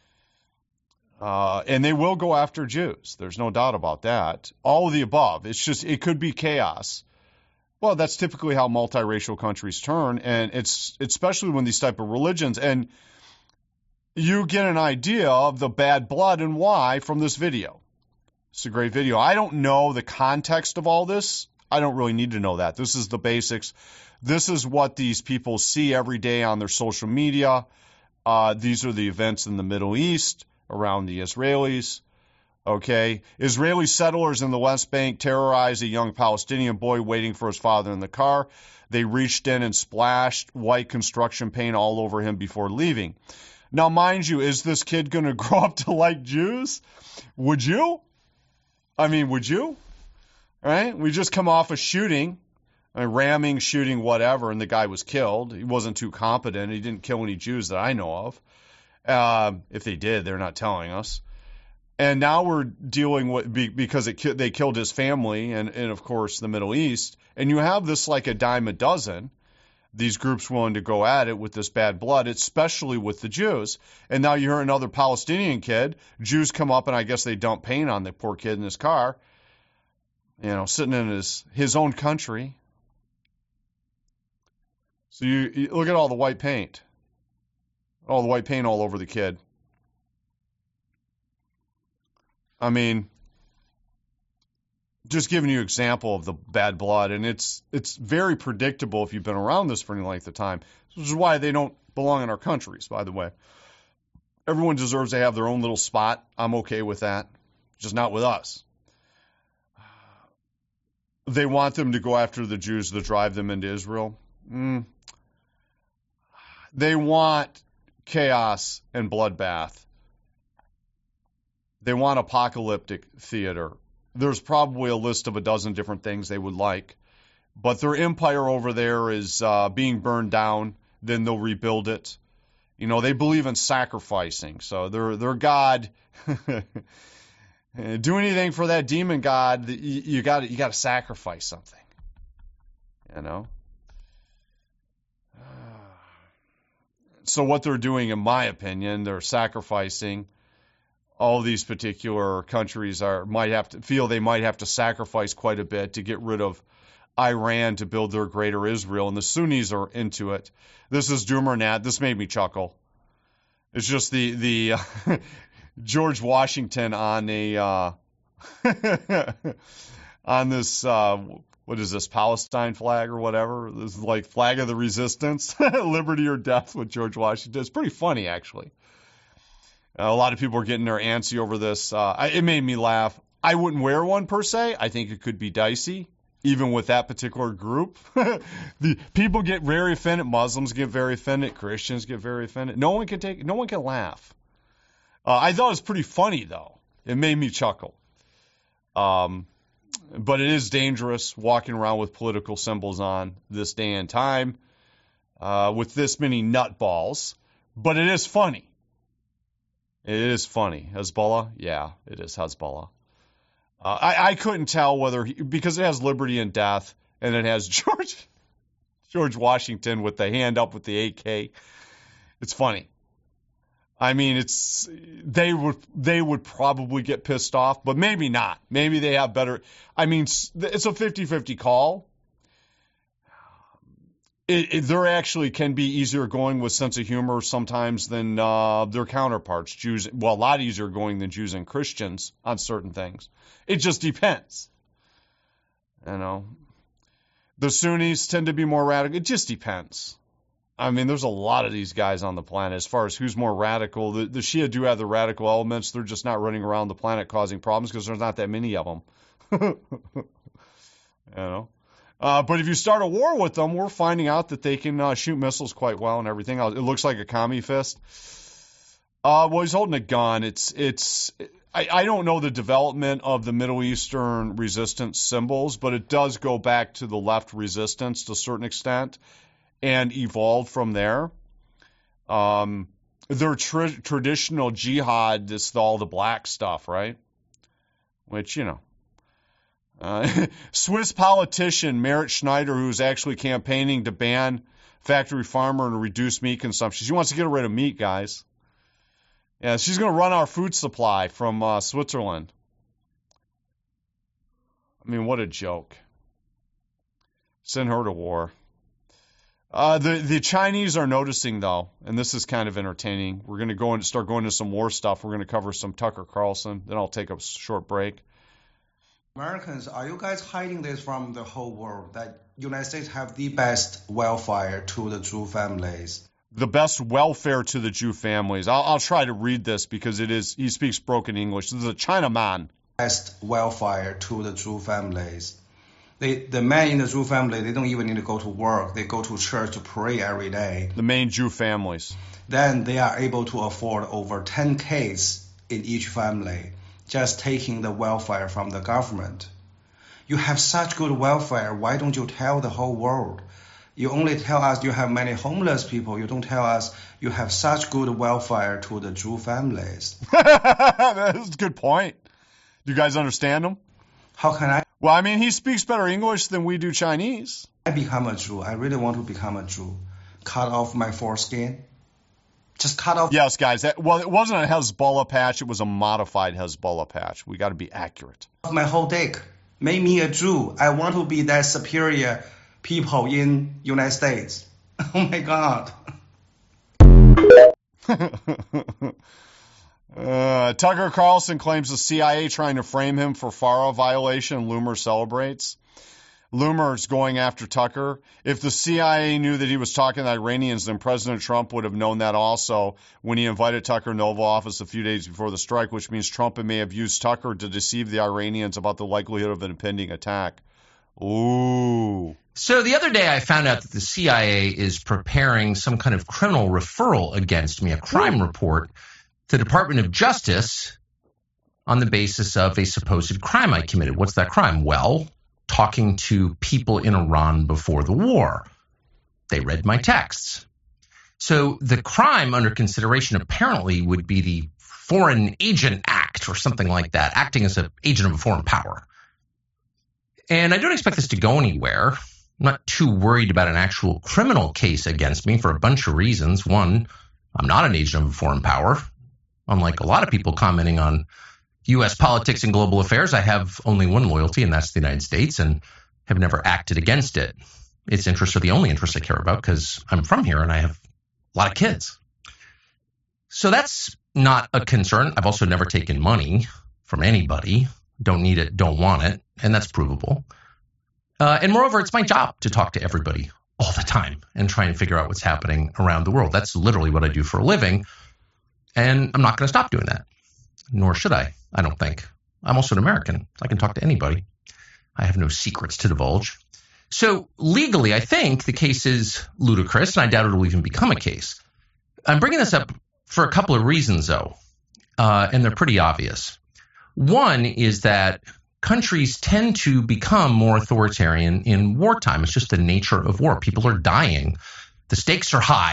Uh, and they will go after Jews. There's no doubt about that. All of the above. It's just, it could be chaos. Well, that's typically how multiracial countries turn, and it's especially when these type of religions, and you get an idea of the bad blood and why from this video. It's a great video. I don't know the context of all this. I don't really need to know that. This is the basics. This is what these people see every day on their social media. Uh, these are the events in the Middle East around the Israelis. Okay, Israeli settlers in the West Bank terrorized a young Palestinian boy waiting for his father in the car. They reached in and splashed white construction paint all over him before leaving. Now, mind you, is this kid going to grow up to like Jews? Would you? I mean, would you? Right? We just come off a shooting, a ramming, shooting, whatever, and the guy was killed. He wasn't too competent. He didn't kill any Jews that I know of. Uh, if they did, they're not telling us. And now we're dealing with, because it, they killed his family and, and, of course, the Middle East. And you have this like a dime a dozen, these groups willing to go at it with this bad blood, especially with the Jews. And now you hear another Palestinian kid, Jews come up and I guess they dump paint on the poor kid in his car, you know, sitting in his, his own country. So you, you look at all the white paint, all the white paint all over the kid. I mean, just giving you an example of the bad blood, and it's it's very predictable if you've been around this for any length of time, which is why they don't belong in our countries, by the way. Everyone deserves to have their own little spot. I'm okay with that, just not with us. They want them to go after the Jews to drive them into Israel. Mm. They want chaos and bloodbath. They want apocalyptic theater. There's probably a list of a dozen different things they would like. But their empire over there is uh, being burned down. Then they'll rebuild it. You know, they believe in sacrificing. So their their God, do anything for that demon god, you, you got you got to sacrifice something. You know. So what they're doing, in my opinion, they're sacrificing. All these particular countries are might have to feel they might have to sacrifice quite a bit to get rid of Iran to build their greater Israel, and the Sunnis are into it. This is Doomer Nat. This made me chuckle. It's just the the uh, George Washington on a uh, on this uh, what is this Palestine flag or whatever? This is like flag of the resistance, liberty or death with George Washington. It's pretty funny actually. Uh, a lot of people are getting their antsy over this. Uh, I, it made me laugh. I wouldn't wear one per se. I think it could be dicey, even with that particular group. The people get very offended. Muslims get very offended. Christians get very offended. No one can take. No one can laugh. Uh, I thought it was pretty funny though. It made me chuckle. Um, but it is dangerous walking around with political symbols on this day and time uh, with this many nutballs. But it is funny. It is funny. Hezbollah? Yeah, it is Hezbollah. Uh, I, I couldn't tell whether he, because it has liberty and death, and it has George George Washington with the hand up with the A K. It's funny. I mean, it's they would they would probably get pissed off, but maybe not. Maybe they have better. I mean, it's a fifty-fifty call. It, it, there actually can be easier going with sense of humor sometimes than uh, their counterparts, Jews. Well, a lot easier going than Jews and Christians on certain things. It just depends. You know, the Sunnis tend to be more radical. It just depends. I mean, there's a lot of these guys on the planet as far as who's more radical. The, the Shia do have the radical elements. They're just not running around the planet causing problems because there's not that many of them. You know. Uh, but if you start a war with them, we're finding out that they can uh, shoot missiles quite well and everything else. It looks like a commie fist. Uh, well, he's holding a gun. It's it's. I, I don't know the development of the Middle Eastern resistance symbols, but it does go back to the left resistance to a certain extent and evolved from there. Um, their tra- traditional jihad is all the black stuff, right? Which, you know. Uh, Swiss politician Merit Schneider, who's actually campaigning to ban factory farmer and reduce meat consumption. She wants to get rid of meat, guys. Yeah, she's going to run our food supply from uh, Switzerland. I mean, what a joke. Send her to war. Uh, the, the Chinese are noticing, though, and this is kind of entertaining. We're going to go and start going into some war stuff. We're going to cover some Tucker Carlson. Then I'll take a short break. Americans, are you guys hiding this from the whole world, that United States have the best welfare to the Jew families? The best welfare to the Jew families. I'll, I'll try to read this because it is, he speaks broken English. This is a Chinaman. Best welfare to the Jew families. They, the men in the Jew family, they don't even need to go to work. They go to church to pray every day. The main Jew families. Then they are able to afford over ten kids in each family, just taking the welfare from the government. You have such good welfare, why don't you tell the whole world? You only tell us you have many homeless people. You don't tell us you have such good welfare to the Jew families. That's a good point. Do you guys understand him? How can I? Well, I mean, he speaks better English than we do Chinese. I become a Jew. I really want to become a Jew. Cut off my foreskin. Just cut off. Yes, guys. That, well, it wasn't a Hezbollah patch. It was a modified Hezbollah patch. We got to be accurate. My whole dick. Make me a Jew. I want to be that superior people in United States. Oh my God. uh, Tucker Carlson claims the C I A trying to frame him for FARA violation. Loomer celebrates. Loomer's going after Tucker. If the C I A knew that he was talking to Iranians, then President Trump would have known that also when he invited Tucker into Oval Office a few days before the strike, which means Trump may have used Tucker to deceive the Iranians about the likelihood of an impending attack. Ooh. So the other day I found out that the C I A is preparing some kind of criminal referral against me, a crime report to the Department of Justice on the basis of a supposed crime I committed. What's that crime? Well, talking to people in Iran before the war. They read my texts. So the crime under consideration apparently would be the Foreign Agent Act or something like that, acting as an agent of a foreign power. And I don't expect this to go anywhere. I'm not too worried about an actual criminal case against me for a bunch of reasons. One, I'm not an agent of a foreign power. Unlike a lot of people commenting on U S politics and global affairs, I have only one loyalty, and that's the United States, and have never acted against it. Its interests are the only interests I care about because I'm from here and I have a lot of kids. So that's not a concern. I've also never taken money from anybody. Don't need it, don't want it, and that's provable. Uh, and moreover, it's my job to talk to everybody all the time and try and figure out what's happening around the world. That's literally what I do for a living, and I'm not going to stop doing that, nor should I, I don't think. I'm also an American. I can talk to anybody. I have no secrets to divulge. So legally, I think the case is ludicrous, and I doubt it will even become a case. I'm bringing this up for a couple of reasons, though, uh, and they're pretty obvious. One is that countries tend to become more authoritarian in wartime. It's just the nature of war. People are dying. The stakes are high.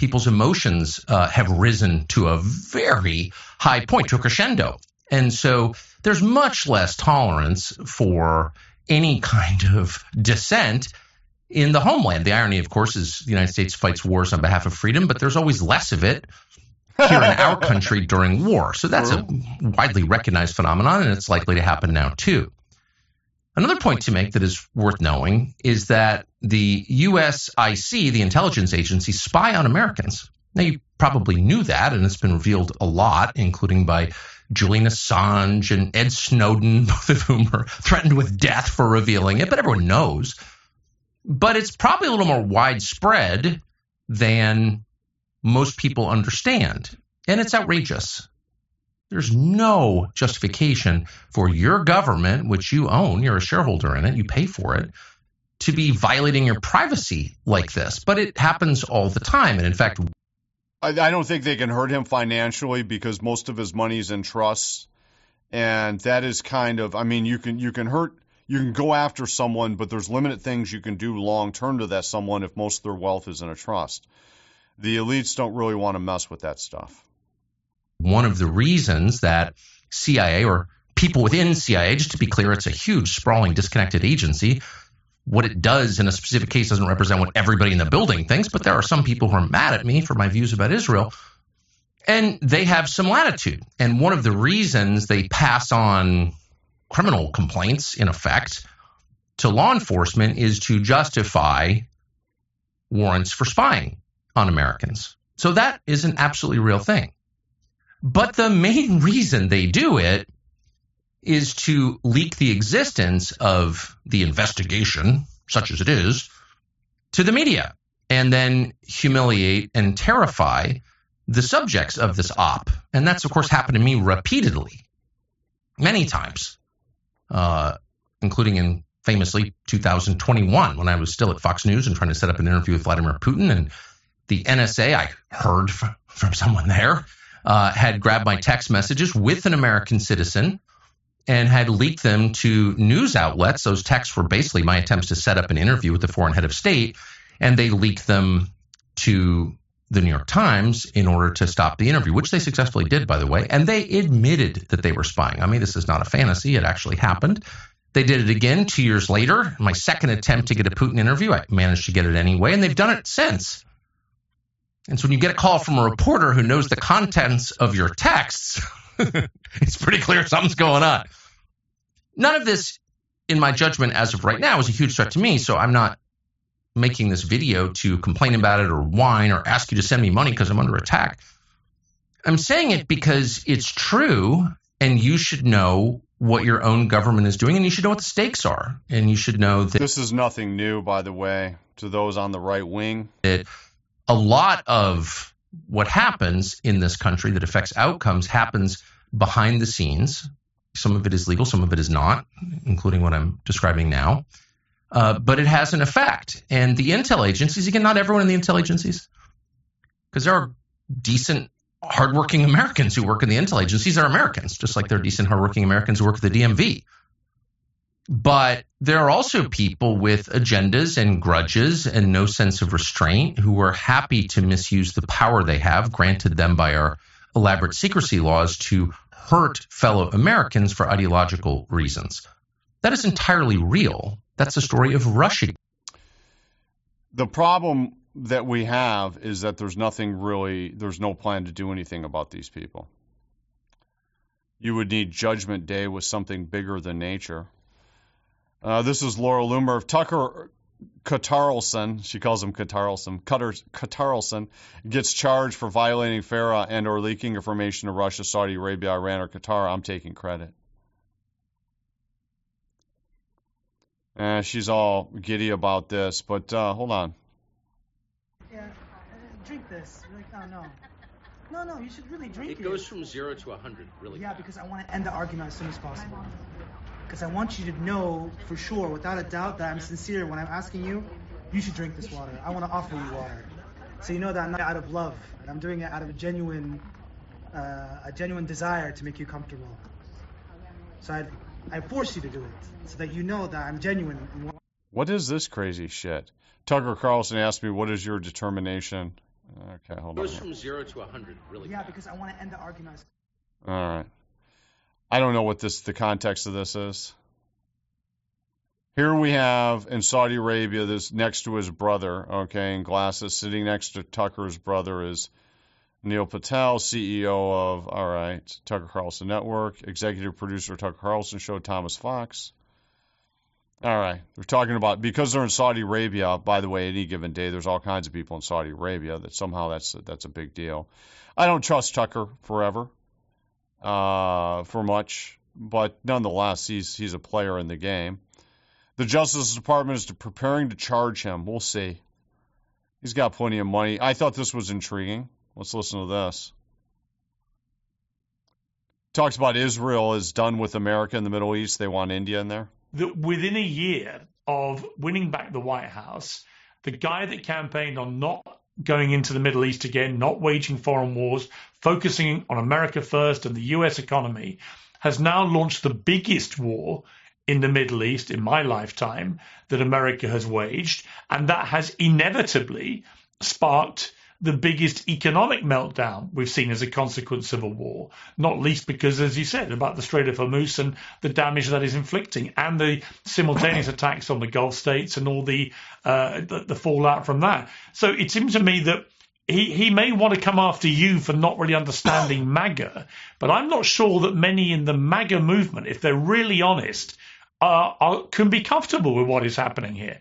people's emotions uh, have risen to a very high point, to a crescendo. And so there's much less tolerance for any kind of dissent in the homeland. The irony, of course, is the United States fights wars on behalf of freedom, but there's always less of it here in our country during war. So that's a widely recognized phenomenon, and it's likely to happen now too. Another point to make that is worth knowing is that the U S I C, the intelligence agency, spy on Americans. Now, you probably knew that, and it's been revealed a lot, including by Julian Assange and Ed Snowden, both of whom were threatened with death for revealing it, but everyone knows. But it's probably a little more widespread than most people understand, and it's outrageous. There's no justification for your government, which you own, you're a shareholder in it, you pay for it, to be violating your privacy like this. But it happens all the time. And in fact, I, I don't think they can hurt him financially because most of his money is in trusts. And that is kind of, I mean, you can you can hurt, you can go after someone, but there's limited things you can do long term to that someone if most of their wealth is in a trust. The elites don't really want to mess with that stuff. One of the reasons that C I A, or people within C I A, just to be clear, it's a huge, sprawling, disconnected agency. What it does in a specific case doesn't represent what everybody in the building thinks, but there are some people who are mad at me for my views about Israel, and they have some latitude. And one of the reasons they pass on criminal complaints, in effect, to law enforcement is to justify warrants for spying on Americans. So that is an absolutely real thing. But the main reason they do it is to leak the existence of the investigation, such as it is, to the media, and then humiliate and terrify the subjects of this op. And that's, of course, happened to me repeatedly, many times, uh, including in famously two thousand twenty-one when I was still at Fox News and trying to set up an interview with Vladimir Putin. And the N S A, I heard from, from someone there, Uh, had grabbed my text messages with an American citizen and had leaked them to news outlets. Those texts were basically my attempts to set up an interview with the foreign head of state, and they leaked them to the New York Times in order to stop the interview, which they successfully did, by the way. And they admitted that they were spying on me. This is not a fantasy. It actually happened. They did it again two years later. My second attempt to get a Putin interview, I managed to get it anyway, and they've done it since. And so when you get a call from a reporter who knows the contents of your texts, it's pretty clear something's going on. None of this, in my judgment, as of right now, is a huge threat to me, so I'm not making this video to complain about it or whine or ask you to send me money because I'm under attack. I'm saying it because it's true, and you should know what your own government is doing, and you should know what the stakes are. And you should know that this is nothing new, by the way, to those on the right wing. It, a lot of what happens in this country that affects outcomes happens behind the scenes. Some of it is legal, some of it is not, including what I'm describing now. Uh, but it has an effect. And the intel agencies, again, not everyone in the intel agencies, because there are decent, hardworking Americans who work in the intel agencies are Americans, just like there are decent, hardworking Americans who work at the D M V. But there are also people with agendas and grudges and no sense of restraint who are happy to misuse the power they have, granted them by our elaborate secrecy laws, to hurt fellow Americans for ideological reasons. That is entirely real. That's the story of Russia. The problem that we have is that there's nothing really, there's no plan to do anything about these people. You would need Judgment Day with something bigger than nature. Uh, this is Laura Loomer. Tucker Carlson, she calls him Carlson, Carlson, gets charged for violating FARA and or leaking information to Russia, Saudi Arabia, Iran, or Qatar. I'm taking credit. Uh, she's all giddy about this, but uh, hold on. Yeah, uh, drink this. You're like, no, no. No, no, you should really drink it. It goes from zero to a hundred, really. Yeah, because I want to end the argument as soon as possible. Because I want you to know for sure, without a doubt, that I'm sincere when I'm asking you, you should drink this water. I want to offer you water. So you know that I'm not out of love. I'm doing it out of a genuine, uh, a genuine desire to make you comfortable. So I, I force you to do it, so that you know that I'm genuine. What is this crazy shit? Tucker Carlson asked me, what is your determination? Okay, hold It on. goes from zero to a hundred really Yeah, fast. because I want to end the argument. All right. I don't know what this the context of this is. Here we have in Saudi Arabia, this next to his brother, okay, in glasses, sitting next to Tucker's brother is Neil Patel, C E O of, all right, Tucker Carlson Network, executive producer of Tucker Carlson Show, Thomas Fox. All right, they're talking about, because they're in Saudi Arabia, by the way, any given day, there's all kinds of people in Saudi Arabia, that somehow that's that's a big deal. I don't trust Tucker forever, uh, for much, but nonetheless, he's he's a player in the game. The Justice Department is preparing to charge him. We'll see. He's got plenty of money. I thought this was intriguing. Let's listen to this. Talks about Israel is done with America in the Middle East. They want India in there. That within a year of winning back the White House, the guy that campaigned on not going into the Middle East again, not waging foreign wars, focusing on America first and the U S economy, has now launched the biggest war in the Middle East in my lifetime that America has waged, and that has inevitably sparked the biggest economic meltdown we've seen as a consequence of a war, not least because, as you said, about the Strait of Hormuz and the damage that is inflicting, and the simultaneous attacks on the Gulf states and all the, uh, the, the fallout from that. So it seems to me that he, he may want to come after you for not really understanding MAGA, but I'm not sure that many in the MAGA movement, if they're really honest, uh, are, can be comfortable with what is happening here.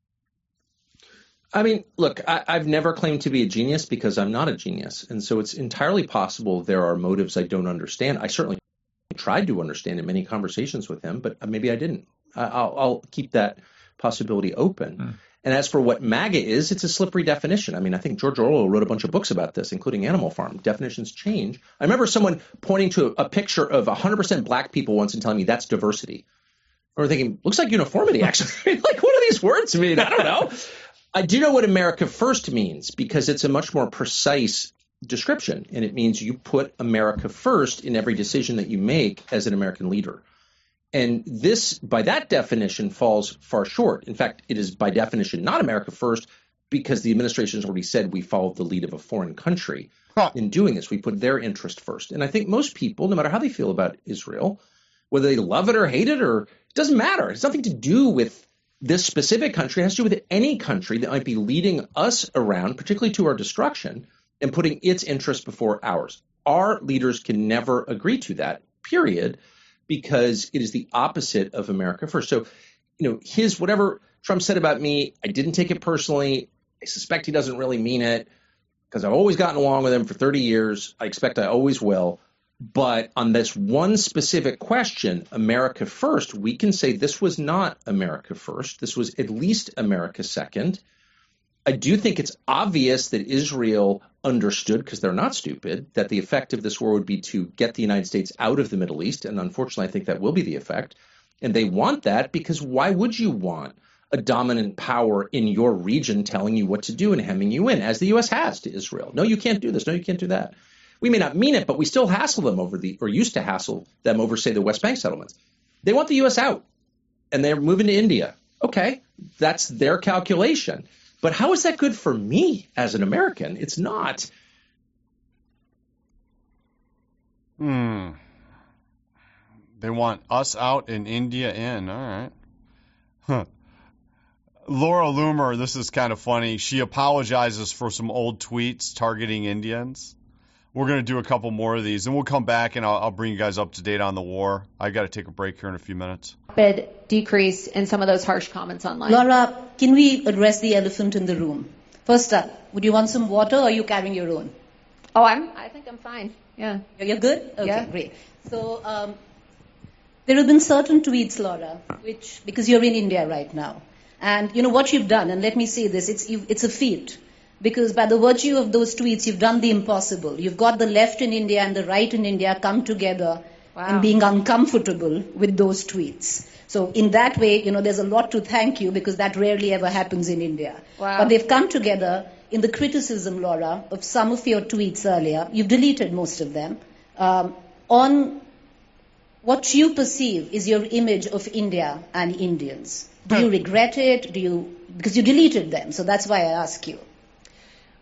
I mean, look, I, I've never claimed to be a genius because I'm not a genius. And so it's entirely possible there are motives I don't understand. I certainly tried to understand in many conversations with him, but maybe I didn't. I'll, I'll keep that possibility open. Mm. And as for what MAGA is, it's a slippery definition. I mean, I think George Orwell wrote a bunch of books about this, including Animal Farm. Definitions change. I remember someone pointing to a, a picture of one hundred percent black people once and telling me that's diversity. Or thinking, looks like uniformity, actually. Like, what do these words mean? I don't know. I do know what America First means because it's a much more precise description, and it means you put America first in every decision that you make as an American leader. And this, by that definition, falls far short. In fact, it is by definition not America first because the administration has already said we follow the lead of a foreign country. Huh. In doing this, we put their interest first. And I think most people, no matter how they feel about Israel, whether they love it or hate it, or it doesn't matter. It's nothing to do with this specific country. It has to do with any country that might be leading us around, particularly to our destruction, and putting its interests before ours. Our leaders can never agree to that, period, because it is the opposite of America first. So, you know, his whatever Trump said about me, I didn't take it personally. I suspect he doesn't really mean it because I've always gotten along with him for thirty years. I expect I always will. But on this one specific question, America first, we can say this was not America first. This was at least America second. I do think it's obvious that Israel understood, because they're not stupid, that the effect of this war would be to get the United States out of the Middle East. And unfortunately, I think that will be the effect. And they want that because why would you want a dominant power in your region telling you what to do and hemming you in, as the U S has to Israel? No, you can't do this. No, you can't do that. We may not mean it, but we still hassle them over the, or used to hassle them over, say, the West Bank settlements. They want the U S out, and they're moving to India. Okay, that's their calculation. But how is that good for me as an American? It's not. Hmm. They want us out and India in. All right. Huh. Laura Loomer, this is kind of funny. She apologizes for some old tweets targeting Indians. We're going to do a couple more of these, and we'll come back, and I'll, I'll bring you guys up to date on the war. I got to take a break here in a few minutes. Decrease in some of those harsh comments online. Laura, can we address the elephant in the room? First up, would you want some water, or are you carrying your own? Oh, I'm. I think I'm fine. Yeah. You're good? Okay, yeah. Great. So um, there have been certain tweets, Laura, which, because you're in India right now, and you know what you've done, and let me say this, it's it's a feat. Because by the virtue of those tweets, you've done the impossible. You've got the left in India and the right in India come together wow. and being uncomfortable with those tweets. So in that way, you know, there's a lot to thank you because that rarely ever happens in India. Wow. But they've come together in the criticism, Laura, of some of your tweets earlier. You've deleted most of them. Um, on what you perceive is your image of India and Indians. Do you regret it? Do you, because you deleted them. So that's why I ask you.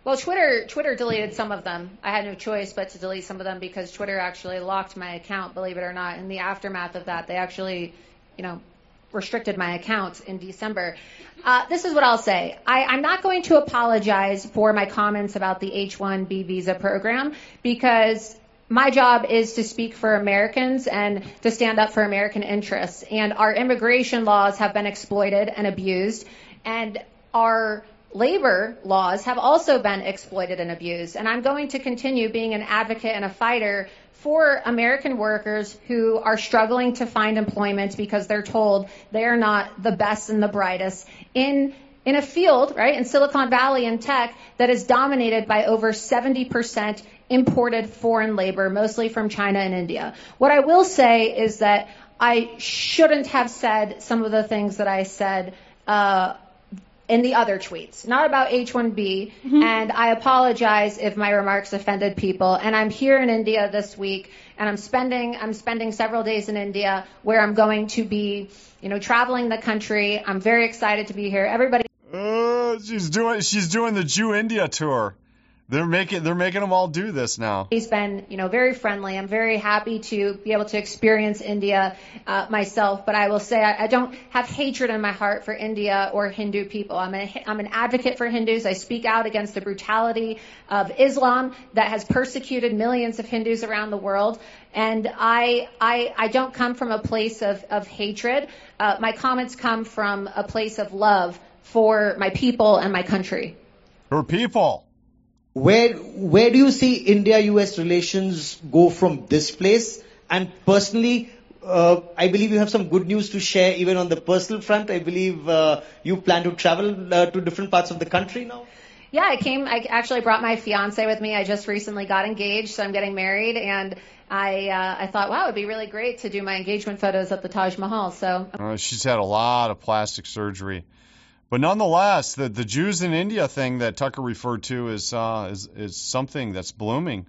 Well, Twitter Twitter deleted some of them. I had no choice but to delete some of them because Twitter actually locked my account, believe it or not. In the aftermath of that, they actually, you know, restricted my account in December. Uh, this is what I'll say. I, I'm not going to apologize for my comments about the H one B visa program because my job is to speak for Americans and to stand up for American interests. And our immigration laws have been exploited and abused, and our labor laws have also been exploited and abused. And I'm going to continue being an advocate and a fighter for American workers who are struggling to find employment because they're told they're not the best and the brightest in in a field, right, in Silicon Valley and tech that is dominated by over seventy percent imported foreign labor, mostly from China and India. What I will say is that I shouldn't have said some of the things that I said uh, in the other tweets, not about H one B, mm-hmm. and I apologize if my remarks offended people. And I'm here in India this week, and I'm spending I'm spending several days in India where I'm going to be, you know, traveling the country. I'm very excited to be here. Everybody. Uh, she's doing she's doing the Jew India tour. They're making they're making them all do this now. He's been, you know, very friendly. I'm very happy to be able to experience India uh, myself. But I will say I, I don't have hatred in my heart for India or Hindu people. I'm a, I'm an advocate for Hindus. I speak out against the brutality of Islam that has persecuted millions of Hindus around the world. And I I, I don't come from a place of of hatred. Uh, my comments come from a place of love for my people and my country. Her people. Where where do you see India-U S relations go from this place? And personally, uh, I believe you have some good news to share even on the personal front. I believe uh, you plan to travel uh, to different parts of the country now. Yeah, I came. I actually brought my fiance with me. I just recently got engaged, so I'm getting married, and I uh, I thought, wow, it'd be really great to do my engagement photos at the Taj Mahal. So uh, she's had a lot of plastic surgery. But nonetheless, the, the Jews in India thing that Tucker referred to is, uh, is is something that's blooming.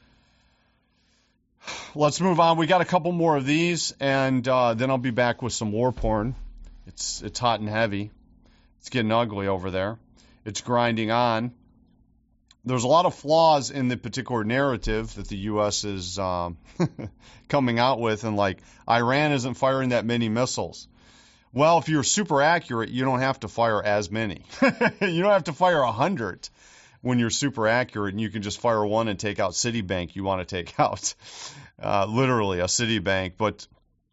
Let's move on. We got a couple more of these, and uh, then I'll be back with some war porn. It's it's hot and heavy. It's getting ugly over there. It's grinding on. There's a lot of flaws in the particular narrative that the U S is um, coming out with, and like Iran isn't firing that many missiles. Well, if you're super accurate, you don't have to fire as many. You don't have to fire a hundred when you're super accurate, and you can just fire one and take out Citibank you want to take out. Uh, literally, a Citibank. But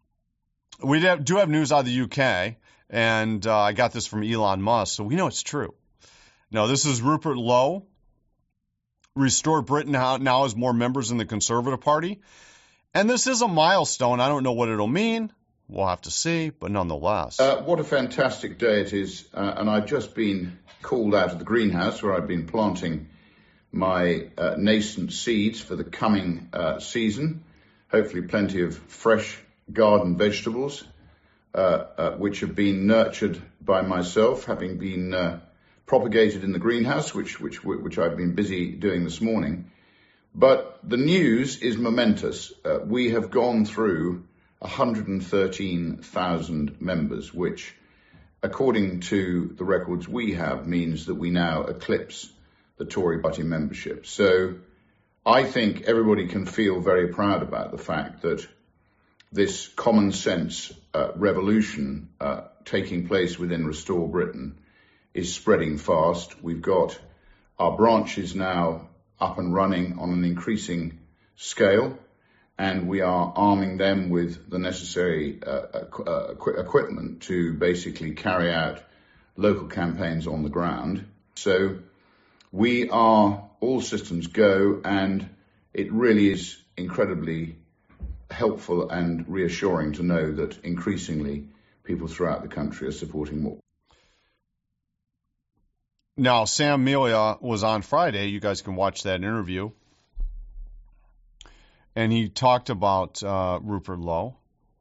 we do have news out of the U K, and uh, I got this from Elon Musk, so we know it's true. No, this is Rupert Lowe. Restore Britain now, now has more members in the Conservative Party. And this is a milestone. I don't know what it'll mean. We'll have to see, but nonetheless. Uh, what a fantastic day it is. Uh, and I've just been called out of the greenhouse where I've been planting my uh, nascent seeds for the coming uh, season. Hopefully plenty of fresh garden vegetables, uh, uh, which have been nurtured by myself, having been uh, propagated in the greenhouse, which, which, which I've been busy doing this morning. But the news is momentous. Uh, we have gone through one hundred thirteen thousand members, which, according to the records we have, means that we now eclipse the Tory party membership. So I think everybody can feel very proud about the fact that this common sense uh, revolution uh, taking place within Restore Britain is spreading fast. We've got our branches now up and running on an increasing scale, and we are arming them with the necessary uh, uh, equipment to basically carry out local campaigns on the ground. So we are all systems go, and it really is incredibly helpful and reassuring to know that increasingly people throughout the country are supporting more. Now, Sam Melia was on Friday. You guys can watch that interview. And he talked about uh, Rupert Lowe.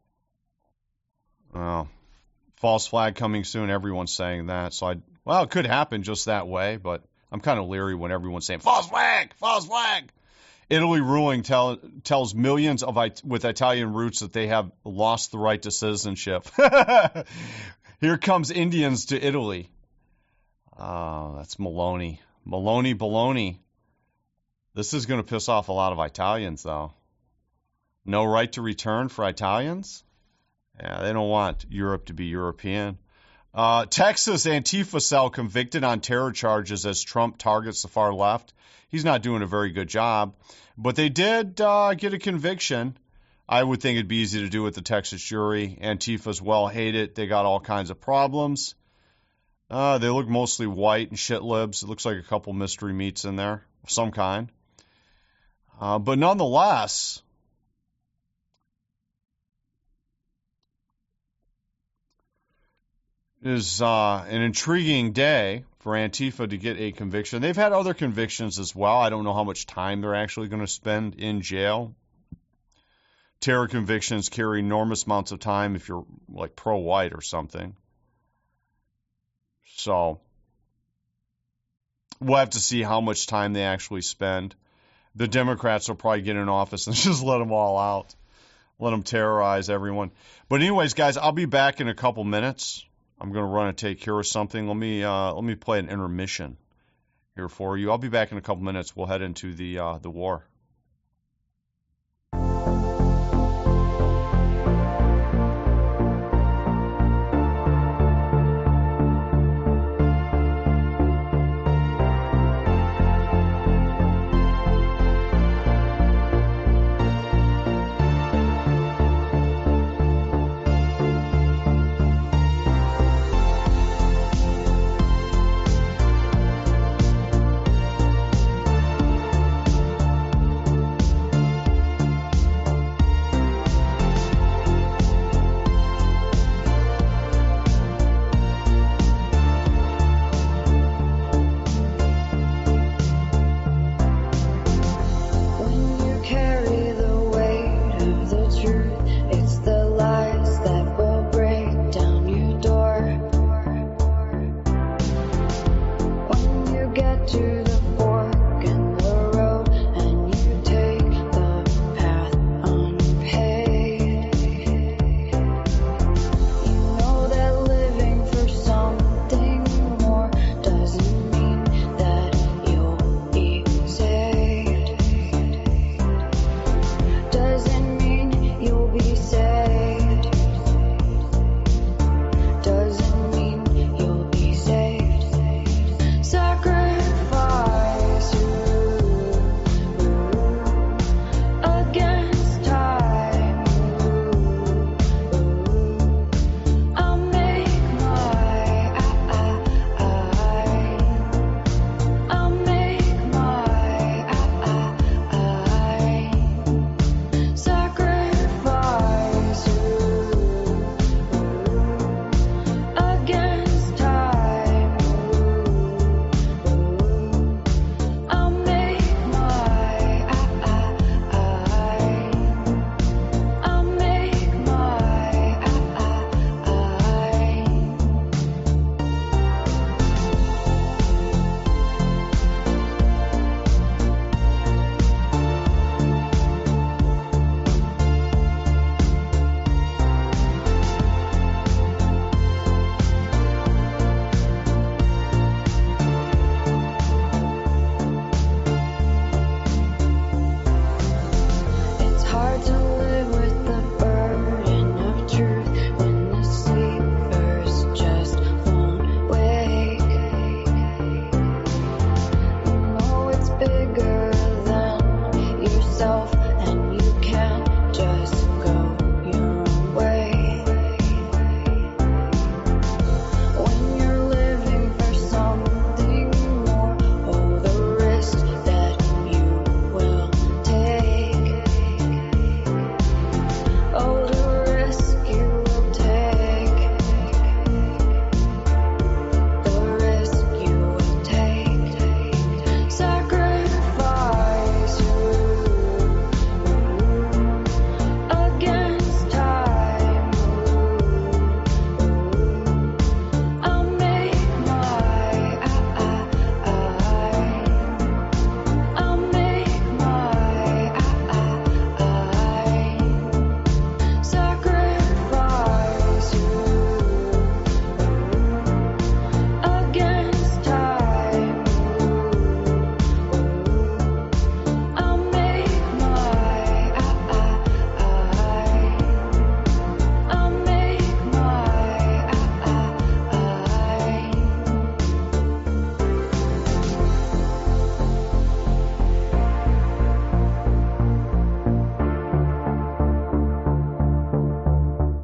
Uh, false flag coming soon. Everyone's saying that. So, I well, it could happen just that way, but I'm kind of leery when everyone's saying, false flag, false flag. Italy ruling tell, tells millions of with Italian roots that they have lost the right to citizenship. Here comes Indians to Italy. Oh, that's Maloney. Maloney baloney. This is going to piss off a lot of Italians, though. No right to return for Italians? Yeah, they don't want Europe to be European. Uh, Texas Antifa cell convicted on terror charges as Trump targets the far left. He's not doing a very good job. But they did uh, get a conviction. I would think it'd be easy to do with the Texas jury. Antifa's well hated. They got all kinds of problems. Uh, they look mostly white and shit libs. It looks like a couple mystery meats in there of some kind. Uh, but nonetheless, it is uh, an intriguing day for Antifa to get a conviction. They've had other convictions as well. I don't know how much time they're actually going to spend in jail. Terror convictions carry enormous amounts of time if you're like pro-white or something. So we'll have to see how much time they actually spend. The Democrats will probably get in office and just let them all out. Let them terrorize everyone. But anyways, guys, I'll be back in a couple minutes. I'm going to run and take care of something. Let me uh, let me play an intermission here for you. I'll be back in a couple minutes. We'll head into the uh, the war.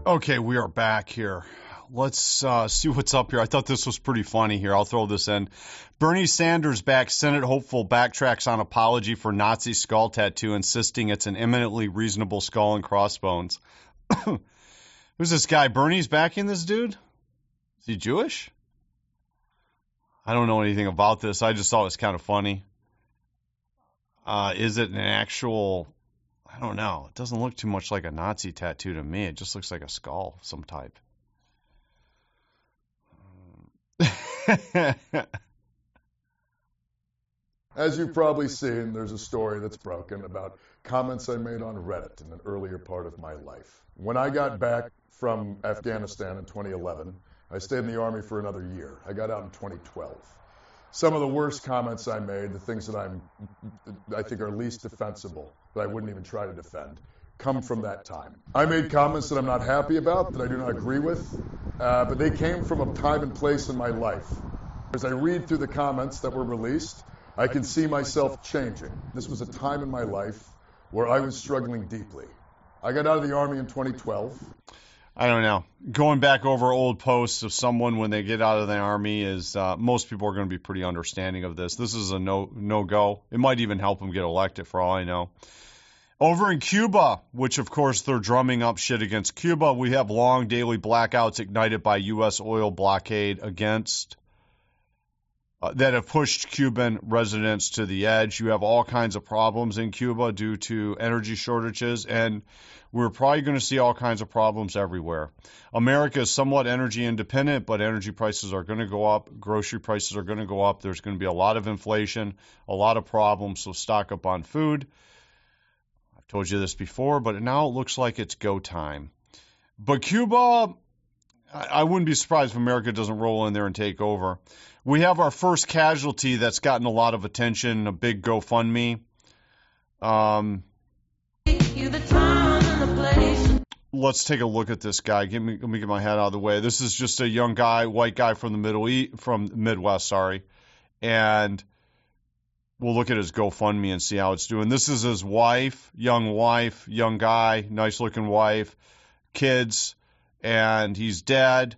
Okay, we are back here. Let's uh, see what's up here. I thought this was pretty funny here. I'll throw this in. Bernie Sanders back. Senate hopeful backtracks on apology for Nazi skull tattoo, insisting it's an eminently reasonable skull and crossbones. Who's this guy? Bernie's backing this dude? Is he Jewish? I don't know anything about this. I just thought it was kind of funny. Uh, is it an actual... I don't know. It doesn't look too much like a Nazi tattoo to me. It just looks like a skull of some type. As you've probably seen, there's a story that's broken about comments I made on Reddit in an earlier part of my life. When I got back from Afghanistan in twenty eleven, I stayed in the Army for another year. I got out in twenty twelve. Some of the worst comments I made, the things that I'm, I think are least defensible, that I wouldn't even try to defend, come from that time. I made comments that I'm not happy about, that I do not agree with, uh, but they came from a time and place in my life. As I read through the comments that were released, I can see myself changing. This was a time in my life where I was struggling deeply. I got out of the Army in twenty twelve. I don't know. Going back over old posts of someone when they get out of the Army is, uh, most people are going to be pretty understanding of this. This is a no, no-go. It might even help them get elected for all I know. Over in Cuba, which of course they're drumming up shit against Cuba, we have long daily blackouts ignited by U S oil blockade against uh, that have pushed Cuban residents to the edge. You have all kinds of problems in Cuba due to energy shortages, and we're probably going to see all kinds of problems everywhere. America is somewhat energy independent, but energy prices are going to go up. Grocery prices are going to go up. There's going to be a lot of inflation, a lot of problems, so stock up on food. I've told you this before, but now it looks like it's go time. But Cuba, I wouldn't be surprised if America doesn't roll in there and take over. We have our first casualty that's gotten a lot of attention, a big GoFundMe. Um, let's take a look at this guy. Give me, let me get my head out of the way. This is just a young guy, white guy from the Middle East, from the Midwest, sorry. And we'll look at his GoFundMe and see how it's doing. This is his wife, young wife, young guy, nice looking wife, kids, and he's dead.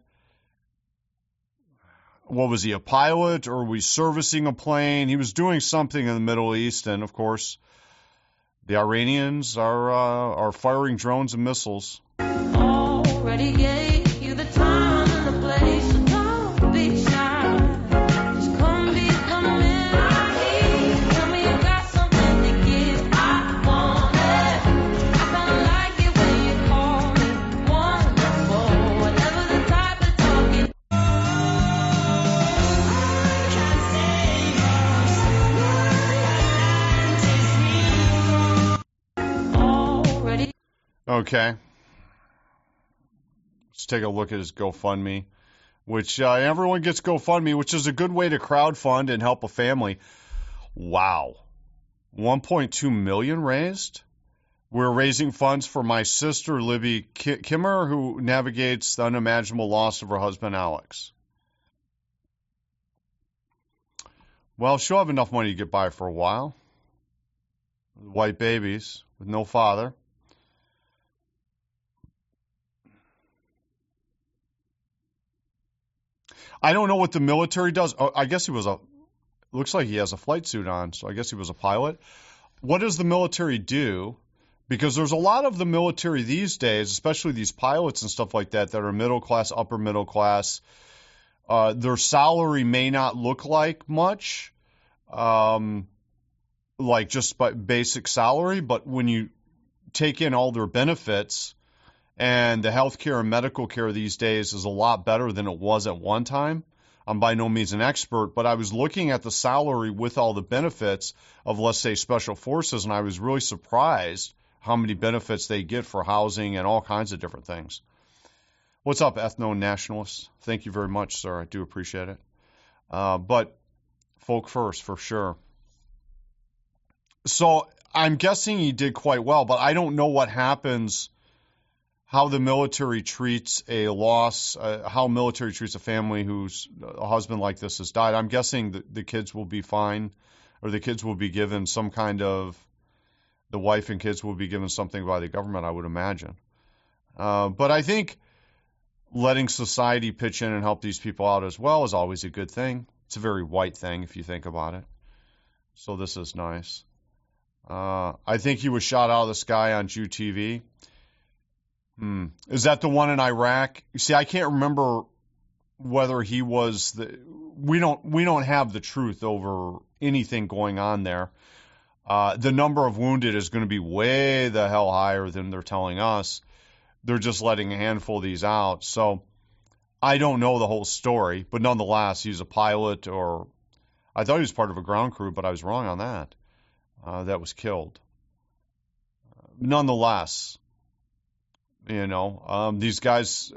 What was he, a pilot, or was he servicing a plane? He was doing something in the Middle East, and of course, the Iranians are uh, are firing drones and missiles. Already gave you the time and the place, so don't be shy. Just come be coming out here. Tell me you got something to give. I want it. I don't like it when you call me wonderful. Whatever the type of talking. Okay. Let's take a look at his GoFundMe, which uh, everyone gets GoFundMe, which is a good way to crowdfund and help a family. Wow. one point two million dollars raised? We're raising funds for my sister, Libby Kimmer, who navigates the unimaginable loss of her husband, Alex. Well, she'll have enough money to get by for a while. White babies with no father. I don't know what the military does. Oh, I guess he was a, looks like he has a flight suit on, so I guess he was a pilot. What does the military do? Because there's a lot of the military these days, especially these pilots and stuff like that, that are middle class, upper middle class. Uh, their salary may not look like much, um, like just by basic salary, but when you take in all their benefits, and the health care and medical care these days is a lot better than it was at one time. I'm by no means an expert, but I was looking at the salary with all the benefits of, let's say, special forces, and I was really surprised how many benefits they get for housing and all kinds of different things. What's up, ethno-nationalists? Thank you very much, sir. I do appreciate it. Uh, but folk first, for sure. So I'm guessing he did quite well, but I don't know what happens, how the military treats a loss, uh, how military treats a family whose a husband like this has died. I'm guessing that the kids will be fine, or the kids will be given some kind of, the wife and kids will be given something by the government, I would imagine. Uh, but I think letting society pitch in and help these people out as well is always a good thing. It's a very white thing if you think about it. So this is nice. Uh, I think he was shot out of the sky on Jew T V. Hmm. Is that the one in Iraq? You see, I can't remember whether he was the. We don't. We don't have the truth over anything going on there. Uh, the number of wounded is going to be way the hell higher than they're telling us. They're just letting a handful of these out. So I don't know the whole story, but nonetheless, he's a pilot, or I thought he was part of a ground crew, but I was wrong on that. Uh, that was killed. Nonetheless, you know, um, these guys,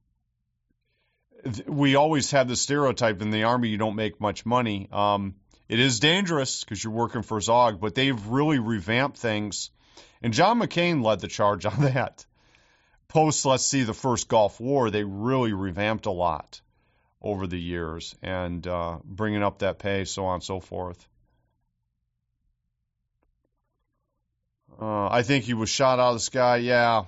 we always have the stereotype in the Army, you don't make much money. Um, it is dangerous because you're working for Zog, but they've really revamped things. And John McCain led the charge on that. Post, let's see, the first Gulf War, they really revamped a lot over the years and uh, bringing up that pay, so on and so forth. Uh, I think he was shot out of the sky. Yeah.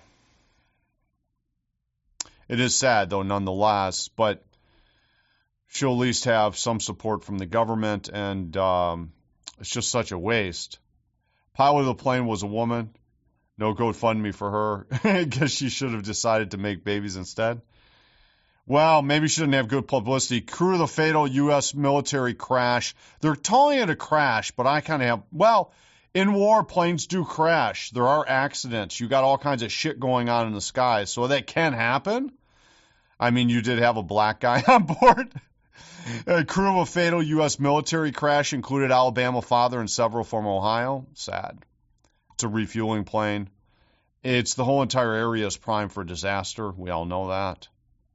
It is sad, though, nonetheless. But she'll at least have some support from the government, and um, it's just such a waste. Pilot of the plane was a woman. No GoFundMe for her. I guess she should have decided to make babies instead. Well, maybe she didn't have good publicity. Crew of the fatal U S military crash. They're calling it a crash, but I kind of have, well, in war, planes do crash. There are accidents. You got all kinds of shit going on in the sky, so that can happen. I mean, you did have a black guy on board. A crew of a fatal U S military crash included Alabama father and several from Ohio. Sad. It's a refueling plane. It's the whole entire area is primed for disaster. We all know that.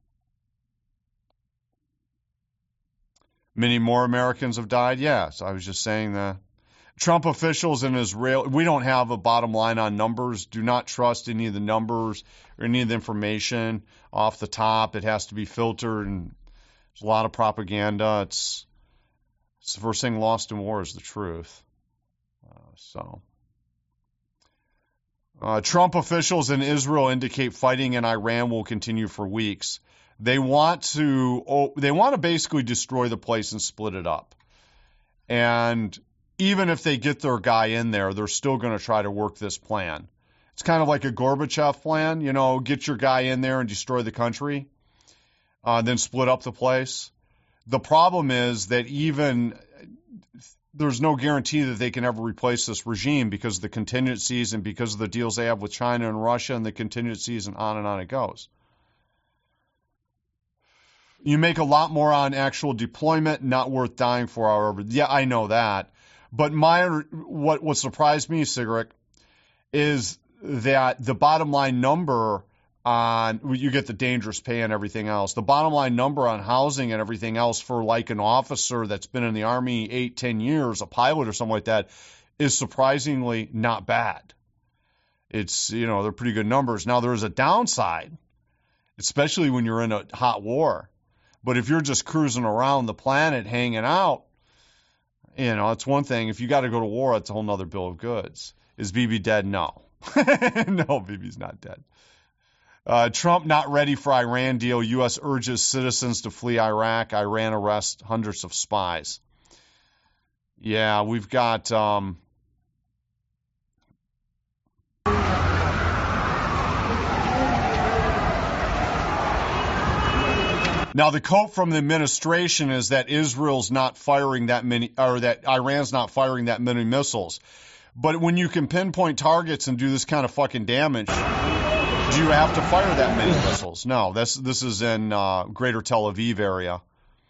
Many more Americans have died. Yes, I was just saying that. Trump officials in Israel, we don't have a bottom line on numbers. Do not trust any of the numbers or any of the information off the top. It has to be filtered, and there's a lot of propaganda. It's, it's the first thing lost in war is the truth. Uh, so, uh, Trump officials in Israel indicate fighting in Iran will continue for weeks. They want to, oh, they want to basically destroy the place and split it up. And even if they get their guy in there, they're still going to try to work this plan. It's kind of like a Gorbachev plan, you know, get your guy in there and destroy the country, uh, then split up the place. The problem is that even there's no guarantee that they can ever replace this regime because of the contingencies and because of the deals they have with China and Russia and the contingencies, and on and on it goes. You make a lot more on actual deployment, not worth dying for, however. Yeah, I know that. But my what what surprised me, Sigrick, is that the bottom line number on, you get the dangerous pay and everything else, the bottom line number on housing and everything else for like an officer that's been in the Army eight, ten years, a pilot or something like that, is surprisingly not bad. It's, you know, they're pretty good numbers. Now, there's a downside, especially when you're in a hot war. But if you're just cruising around the planet hanging out, you know, it's one thing. If you got to go to war, it's a whole nother bill of goods. Is Bibi dead? No. No, Bibi's not dead. Uh, Trump not ready for Iran deal. U S urges citizens to flee Iraq. Iran arrests hundreds of spies. Yeah, we've got... Um, Now, the quote from the administration is that Israel's not firing that many, or that Iran's not firing that many missiles. But when you can pinpoint targets and do this kind of fucking damage, do you have to fire that many missiles? No, this this is in uh, Greater Tel Aviv area.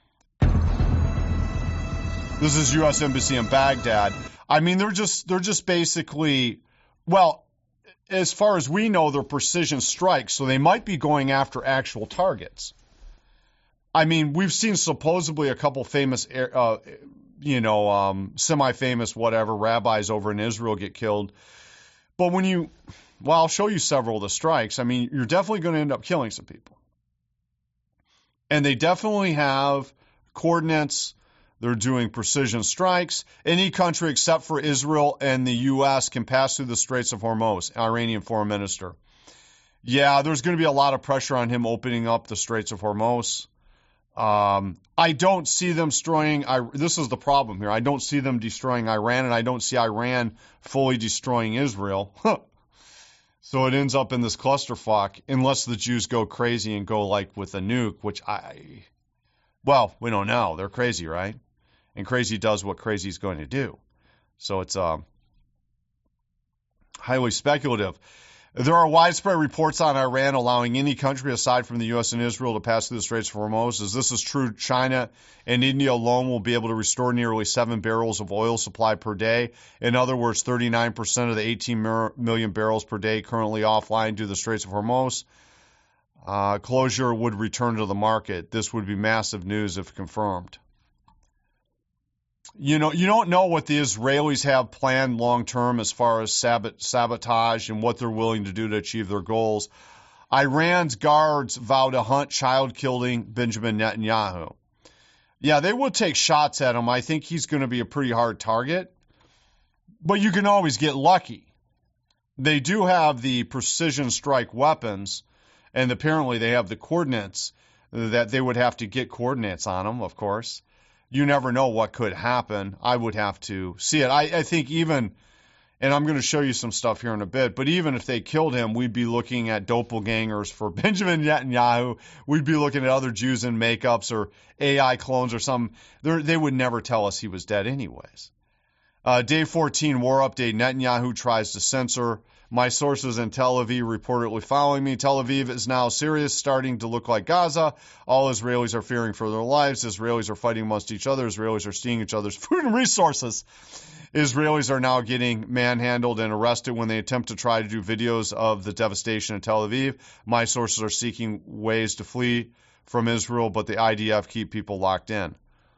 This is U S Embassy in Baghdad. I mean, they're just they're just basically, well, as far as we know, they're precision strikes, so they might be going after actual targets. I mean, we've seen supposedly a couple famous, uh, you know, um, semi-famous whatever rabbis over in Israel get killed. But when you, well, I'll show you several of the strikes. I mean, you're definitely going to end up killing some people. And they definitely have coordinates. They're doing precision strikes. Any country except for Israel and the U S can pass through the Straits of Hormuz, Iranian foreign minister. Yeah, there's going to be a lot of pressure on him opening up the Straits of Hormuz. Um, I don't see them destroying. I, this is the problem here. I don't see them destroying Iran, and I don't see Iran fully destroying Israel. So it ends up in this clusterfuck, unless the Jews go crazy and go like with a nuke, which I, well, we don't know. They're crazy, right? And crazy does what crazy is going to do. So it's um, highly speculative. There are widespread reports on Iran allowing any country aside from the U S and Israel to pass through the Straits of Hormuz. As this is true, China and India alone will be able to restore nearly seven barrels of oil supply per day. In other words, thirty-nine percent of the eighteen million barrels per day currently offline due to the Straits of Hormuz. Uh, closure would return to the market. This would be massive news if confirmed. You know, you don't know what the Israelis have planned long term as far as sabot- sabotage and what they're willing to do to achieve their goals. Iran's guards vow to hunt child-killing Benjamin Netanyahu. Yeah, they will take shots at him. I think he's going to be a pretty hard target, but you can always get lucky. They do have the precision strike weapons, and apparently they have the coordinates that they would have to get coordinates on him, of course. You never know what could happen. I would have to see it. I, I think even, and I'm going to show you some stuff here in a bit, but even if they killed him, we'd be looking at doppelgangers for Benjamin Netanyahu. We'd be looking at other Jews in makeups or A I clones or something. They're, they would never tell us he was dead anyways. Uh, day fourteen, war update. Netanyahu tries to censor. My sources in Tel Aviv reportedly following me. Tel Aviv is now Syria, starting to look like Gaza. All Israelis are fearing for their lives. Israelis are fighting amongst each other. Israelis are stealing each other's food and resources. Israelis are now getting manhandled and arrested when they attempt to try to do videos of the devastation in Tel Aviv. My sources are seeking ways to flee from Israel, but the I D F keep people locked in.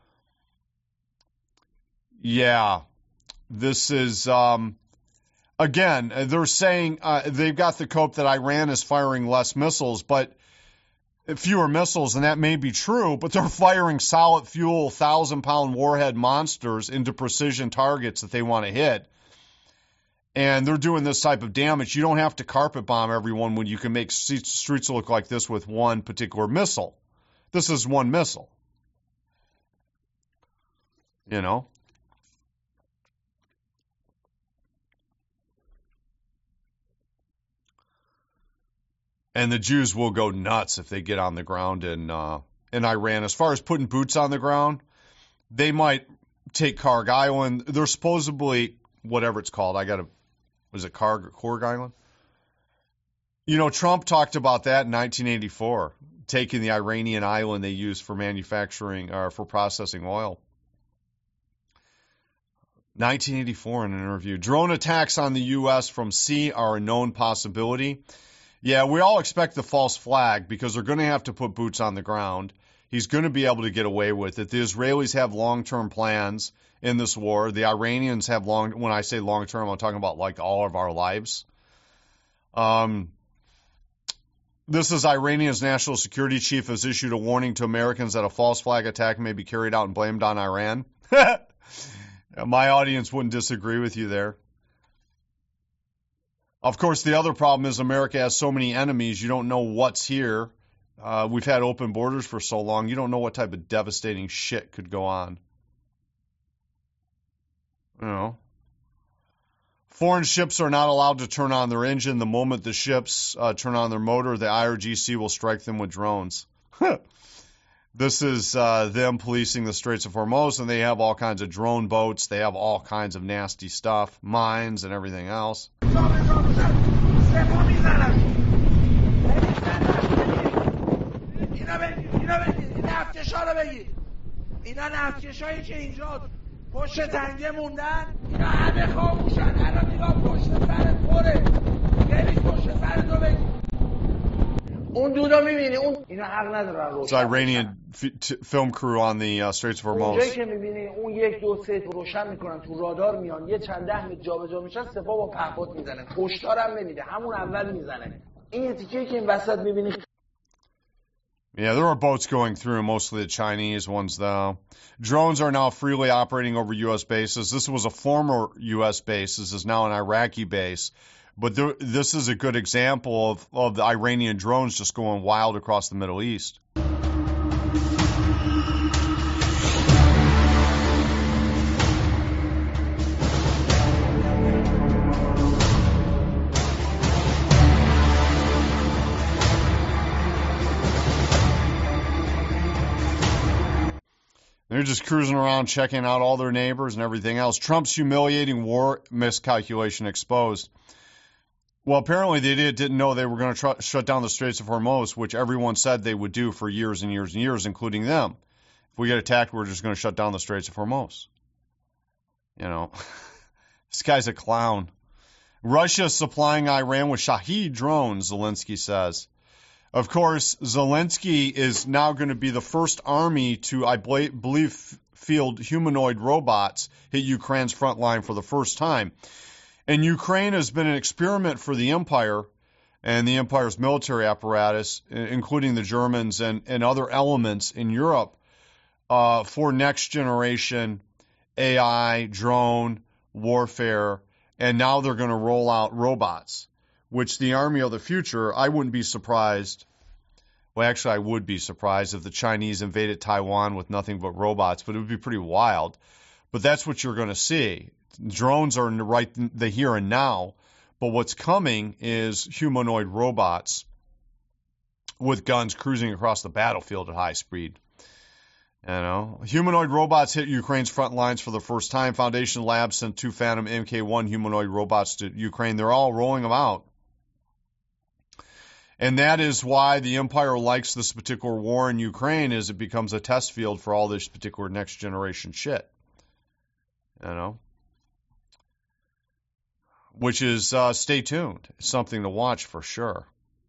Yeah, this is... Um, Again, they're saying uh, they've got the cope that Iran is firing less missiles, but fewer missiles, and that may be true, but they're firing solid fuel, thousand-pound warhead monsters into precision targets that they want to hit. And they're doing this type of damage. You don't have to carpet bomb everyone when you can make streets look like this with one particular missile. This is one missile. You know? And the Jews will go nuts if they get on the ground in uh, in Iran. As far as putting boots on the ground, they might take Karg Island. They're supposedly, whatever it's called, I got to, was it Karg, Karg Island? You know, Trump talked about that in nineteen eighty-four, taking the Iranian island they use for manufacturing or for processing oil. nineteen eighty-four in an interview. Drone attacks on the U S from sea are a known possibility. Yeah, we all expect the false flag because they're going to have to put boots on the ground. He's going to be able to get away with it. The Israelis have long-term plans in this war. The Iranians have long, when I say long-term, I'm talking about like all of our lives. Um, this is Iranian's national security chief has issued a warning to Americans that a false flag attack may be carried out and blamed on Iran. My audience wouldn't disagree with you there. Of course, the other problem is America has so many enemies, you don't know what's here. Uh, we've had open borders for so long, you don't know what type of devastating shit could go on. You know. Foreign ships are not allowed to turn on their engine. The moment the ships uh, turn on their motor, the I R G C will strike them with drones. This is uh, them policing the Straits of Hormuz, and they have all kinds of drone boats. They have all kinds of nasty stuff, mines and everything else. پشت تنگه موندن اینا همه خاموشن الان نگاه پشت سرت پره نمیز پشت سرت رو بگی اون دودا میبینی اون اینا حق ندارن It's Iranian f- t- film crew on the uh, Straits of Hormuz. اونجایی که میبینی اون یک دو سه روشن میکنن تو رادار میان یه چند ده متر جابجا میشن سپاه با پهپاد میزنه کشتارم نمیده همون اول میزنه این تیکه که این وسط میبینی. Yeah, there are boats going through, mostly the Chinese ones, though. Drones are now freely operating over U S bases. This was a former U S base. This is now an Iraqi base. But there, this is a good example of, of the Iranian drones just going wild across the Middle East. They're just cruising around, checking out all their neighbors and everything else. Trump's humiliating war miscalculation exposed. Well, apparently they did, didn't know they were going to try, shut down the Straits of Hormuz, which everyone said they would do for years and years and years, including them. If we get attacked, we're just going to shut down the Straits of Hormuz. You know, this guy's a clown. Russia supplying Iran with Shahed drones, Zelensky says. Of course, Zelensky is now going to be the first army to, I believe, field humanoid robots hit Ukraine's front line for the first time. And Ukraine has been an experiment for the empire and the empire's military apparatus, including the Germans and, and other elements in Europe, uh, for next generation A I, drone, warfare, and now they're going to roll out robots, which the army of the future, I wouldn't be surprised. Well, actually, I would be surprised if the Chinese invaded Taiwan with nothing but robots, but it would be pretty wild. But that's what you're going to see. Drones are right the here and now, but what's coming is humanoid robots with guns cruising across the battlefield at high speed. You know, humanoid robots hit Ukraine's front lines for the first time. Foundation Labs sent two Phantom M K one humanoid robots to Ukraine. They're all rolling them out. And that is why the empire likes this particular war in Ukraine, is it becomes a test field for all this particular next generation shit. You know? Which is, uh, stay tuned. It's something to watch for sure.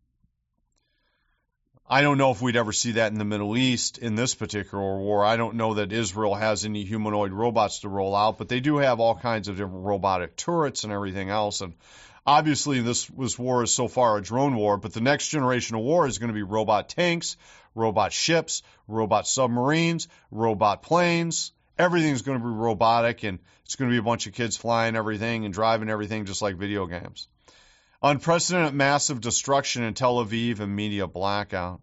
I don't know if we'd ever see that in the Middle East in this particular war. I don't know that Israel has any humanoid robots to roll out, but they do have all kinds of different robotic turrets and everything else. And obviously, this, this war is so far a drone war, but the next generation of war is going to be robot tanks, robot ships, robot submarines, robot planes. Everything's going to be robotic, and it's going to be a bunch of kids flying everything and driving everything just like video games. Unprecedented massive destruction in Tel Aviv and media blackout.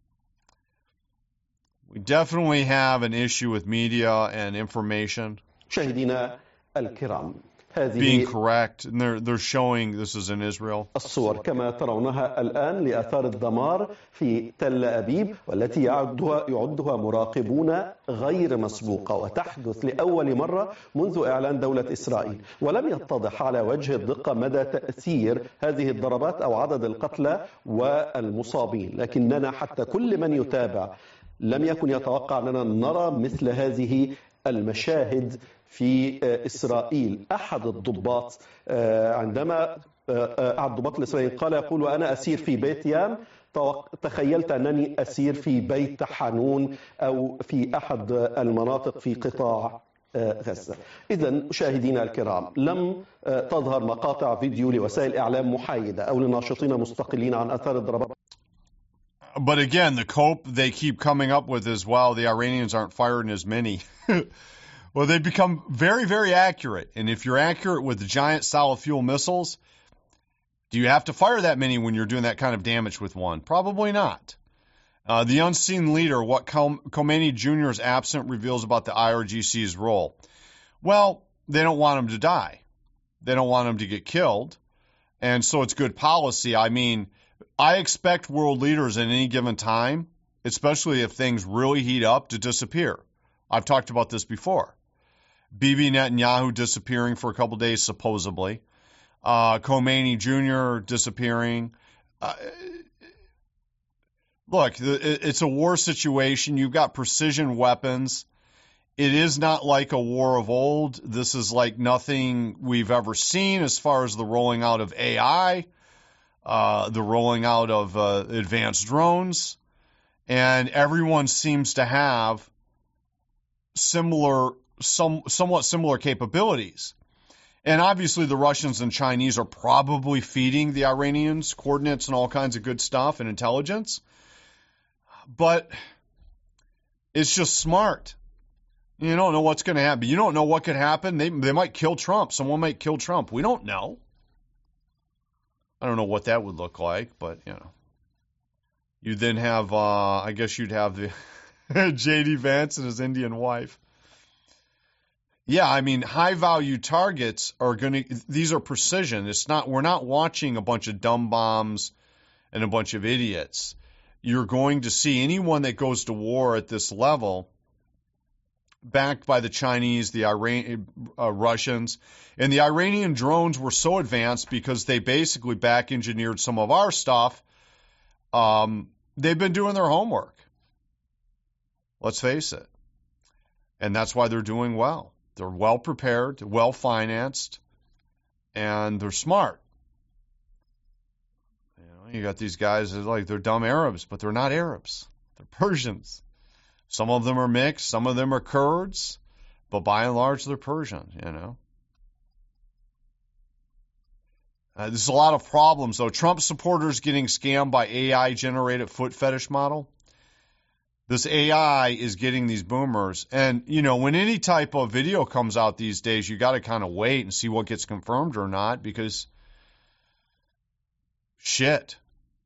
We definitely have an issue with media and information being correct, and they're, they're showing this is in Israel. الصور كما ترونها الآن لآثار الدمار في تل أبيب والتي يعدها, يعدها مراقبون غير مسبوقة وتحدث لأول مرة منذ إعلان دولة إسرائيل، ولم يتضح على وجه الدقة مدى تأثير هذه الضربات أو عدد القتلى والمصابين، لكننا حتى كل من يتابع لم يكن يتوقع أننا نرى مثل هذه المشاهد في إسرائيل. أحد الضباط عندما أحد الضباط الإسرائيليين قال يقول وأنا أسير في بيت يام تخيلت أنني أسير في بيت حانون أو في أحد المناطق في قطاع غزة. إذا مشاهدينا الكرام، لم تظهر مقاطع فيديو لوسائل إعلام محايدة أو لناشطين مستقلين عن أثار الضربات. But again, the cope they keep coming up with is, well, the Iranians aren't firing as many. Well, they become very, very accurate. And if you're accurate with the giant solid fuel missiles, do you have to fire that many when you're doing that kind of damage with one? Probably not. Uh, the unseen leader, what Khomeini Junior's absent reveals about the I R G C's role. Well, they don't want him to die. They don't want him to get killed. And so it's good policy. I mean, I expect world leaders at any given time, especially if things really heat up, to disappear. I've talked about this before. Bibi Netanyahu disappearing for a couple days, supposedly. Uh, Khomeini Junior disappearing. Uh, look, it's a war situation. You've got precision weapons. It is not like a war of old. This is like nothing we've ever seen as far as the rolling out of A I, uh, the rolling out of uh, advanced drones. And everyone seems to have similar, some, somewhat similar capabilities. And obviously the Russians and Chinese are probably feeding the Iranians coordinates and all kinds of good stuff and intelligence. But it's just smart. You don't know what's going to happen. You don't know what could happen. They, they might kill Trump. Someone might kill Trump. We don't know. I don't know what that would look like, but, you know. You'd then have, uh, I guess you'd have the J D Vance and his Indian wife. Yeah, I mean, high-value targets are going to, these are precision. It's not, we're not watching a bunch of dumb bombs and a bunch of idiots. You're going to see anyone that goes to war at this level, backed by the Chinese, the Iran, uh, Russians, and the Iranian drones were so advanced because they basically back-engineered some of our stuff. Um, they've been doing their homework. Let's face it. And that's why they're doing well. They're well prepared, well financed, and they're smart. You know, you got these guys that are like they're dumb Arabs, but they're not Arabs. They're Persians. Some of them are mixed, some of them are Kurds, but by and large they're Persian, you know. Uh, there's a lot of problems, though. Trump supporters getting scammed by A I-generated foot fetish model. This A I is getting these boomers. And, you know, when any type of video comes out these days, you got to kind of wait and see what gets confirmed or not because, shit,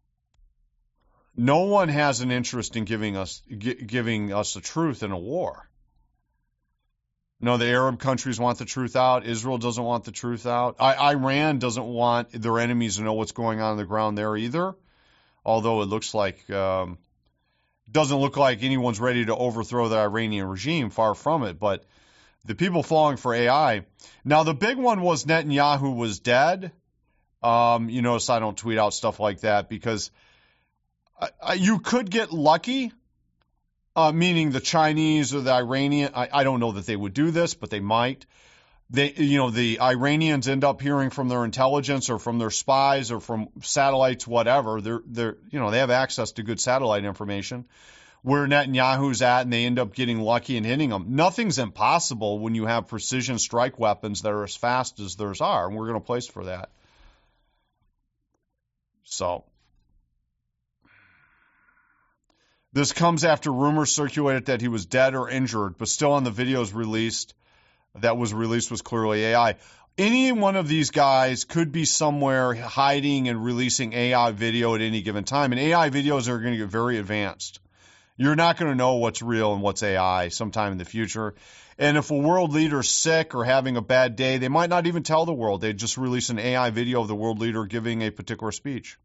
no one has an interest in giving us gi- giving us the truth in a war. No, the Arab countries want the truth out. Israel doesn't want the truth out. I- Iran doesn't want their enemies to know what's going on on the ground there either, although it looks like... Um, doesn't look like anyone's ready to overthrow the Iranian regime, far from it, but the people falling for A I. Now, the big one was Netanyahu was dead. Um, you notice I don't tweet out stuff like that because I, I, you could get lucky, uh, meaning the Chinese or the Iranian. I, I don't know that they would do this, but they might. They, you know, the Iranians end up hearing from their intelligence or from their spies or from satellites, whatever. They're, they're, you know, they have access to good satellite information where Netanyahu's at, and they end up getting lucky and hitting them. Nothing's impossible when you have precision strike weapons that are as fast as theirs are, and we're going to place for that. So this comes after rumors circulated that he was dead or injured, but still on the videos released. That was released was clearly A I. Any one of these guys could be somewhere hiding and releasing A I video at any given time. And A I videos are going to get very advanced. You're not going to know what's real and what's A I sometime in the future. And if a world leader's sick or having a bad day, they might not even tell the world. They'd just release an A I video of the world leader giving a particular speech.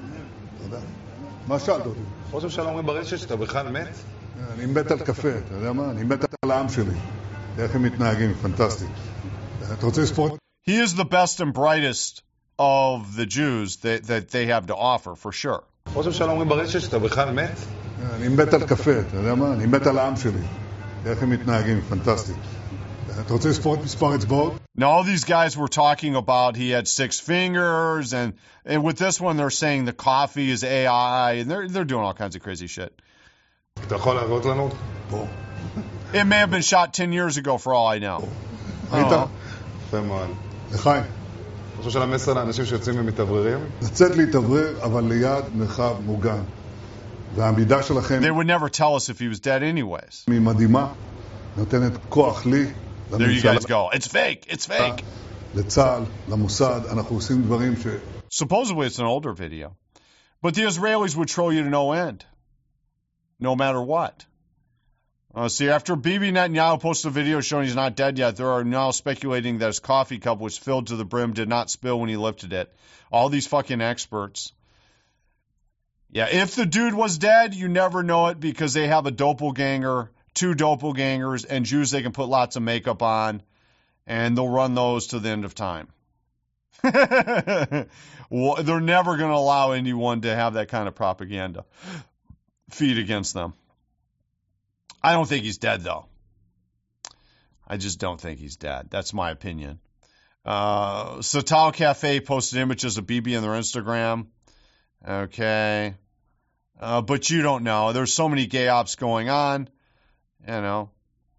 מה שאלת אותי? ראש הממשלה אומרים ברשת שאתה בכלל מת? אני מת על קפה, אתה יודע מה? אני מת על העם שלי. איך הם מתנהגים, פנטסטי. אתה רוצה ספורט? He is the best and brightest of the Jews that, that they have to offer, for sure. ראש הממשלה אומרים ברשת שאתה בכלל מת? אני מת על קפה, אתה יודע מה? אני מת על העם שלי. איך הם מתנהגים, פנטסטי. אתה רוצה ספורט מספר אצבעות? Now, all these guys were talking about he had six fingers, and, and with this one, they're saying the coffee is A I, and they're, they're doing all kinds of crazy shit. אתה יכול להראות לנו? בוא. It may have been shot ten years ago, for all I know. היית? יפה מאוד. לחיים. אני חושב שהמסר לאנשים שיוצאים ומתאווררים? לצאת להתאוורר, אבל ליד מרחב מוגן. והעמידה שלכם... They would never tell us if he was dead anyways. היא מדהימה, נותנת כוח לי. There you guys go. It's fake. It's fake. לצה"ל, למוסד, אנחנו עושים דברים ש... Supposedly it's an older video. But the Israelis would troll you to no end. No matter what. Uh, see, after Bibi Netanyahu posted a video showing he's not dead yet, there are now speculating that his coffee cup, which filled to the brim, did not spill when he lifted it. All these fucking experts. Yeah, if the dude was dead, you never know it because they have a doppelganger, two doppelgangers, and Jews they can put lots of makeup on, and they'll run those to the end of time. Well, they're never going to allow anyone to have that kind of propaganda feed against them. I don't think he's dead, though. I just don't think he's dead. That's my opinion. Uh, Satal Cafe posted images of Bibi on their Instagram. Okay. Uh, but you don't know. There's so many gay ops going on. You know.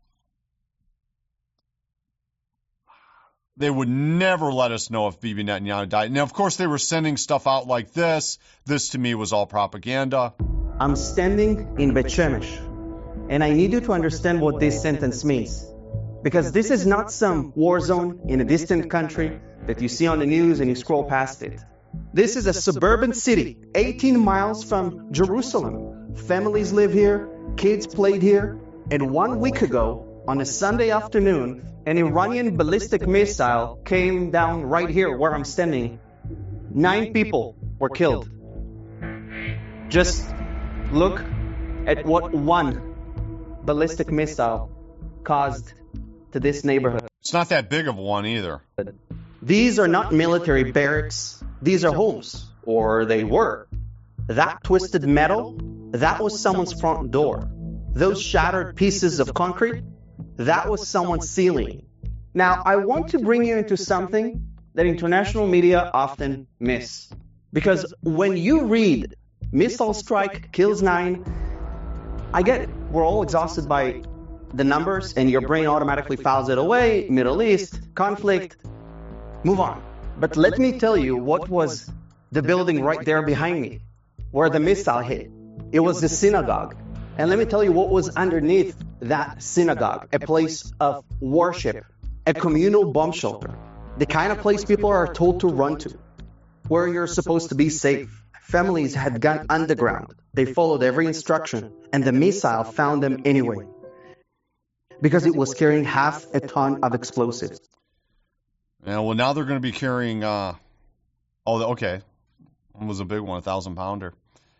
They would never let us know if Bibi Netanyahu died. Now, of course, they were sending stuff out like this. This, to me, was all propaganda. I'm standing in Bet Shemesh. And I need you to understand what this sentence means. Because this is not some war zone in a distant country that you see on the news and you scroll past it. This is a suburban city, eighteen miles from Jerusalem. Families live here, kids played here, and one week ago, on a Sunday afternoon, an Iranian ballistic missile came down right here where I'm standing. Nine people were killed. Just look at what one ballistic missile caused to this neighborhood. It's not that big of one either. These are not military barracks. These are homes, or they were. That twisted metal, that was someone's front door. Those shattered pieces of concrete, that was someone's ceiling. Now, I want to bring you into something that international media often miss. Because when you read missile strike kills nine, I get it. We're all exhausted by the numbers and your brain automatically files it away. Middle East, conflict, move on. But let me tell you what was the building right there behind me, where the missile hit. It was the synagogue. And let me tell you what was underneath that synagogue, a place of worship, a communal bomb shelter, the kind of place people are told to run to, where you're supposed to be safe. Families had gone underground. They followed every instruction, and the missile found them anyway, because it was carrying half a ton of explosives. Yeah, well, now they're going to be carrying, uh, oh, okay, one was a big one, a thousand pounder.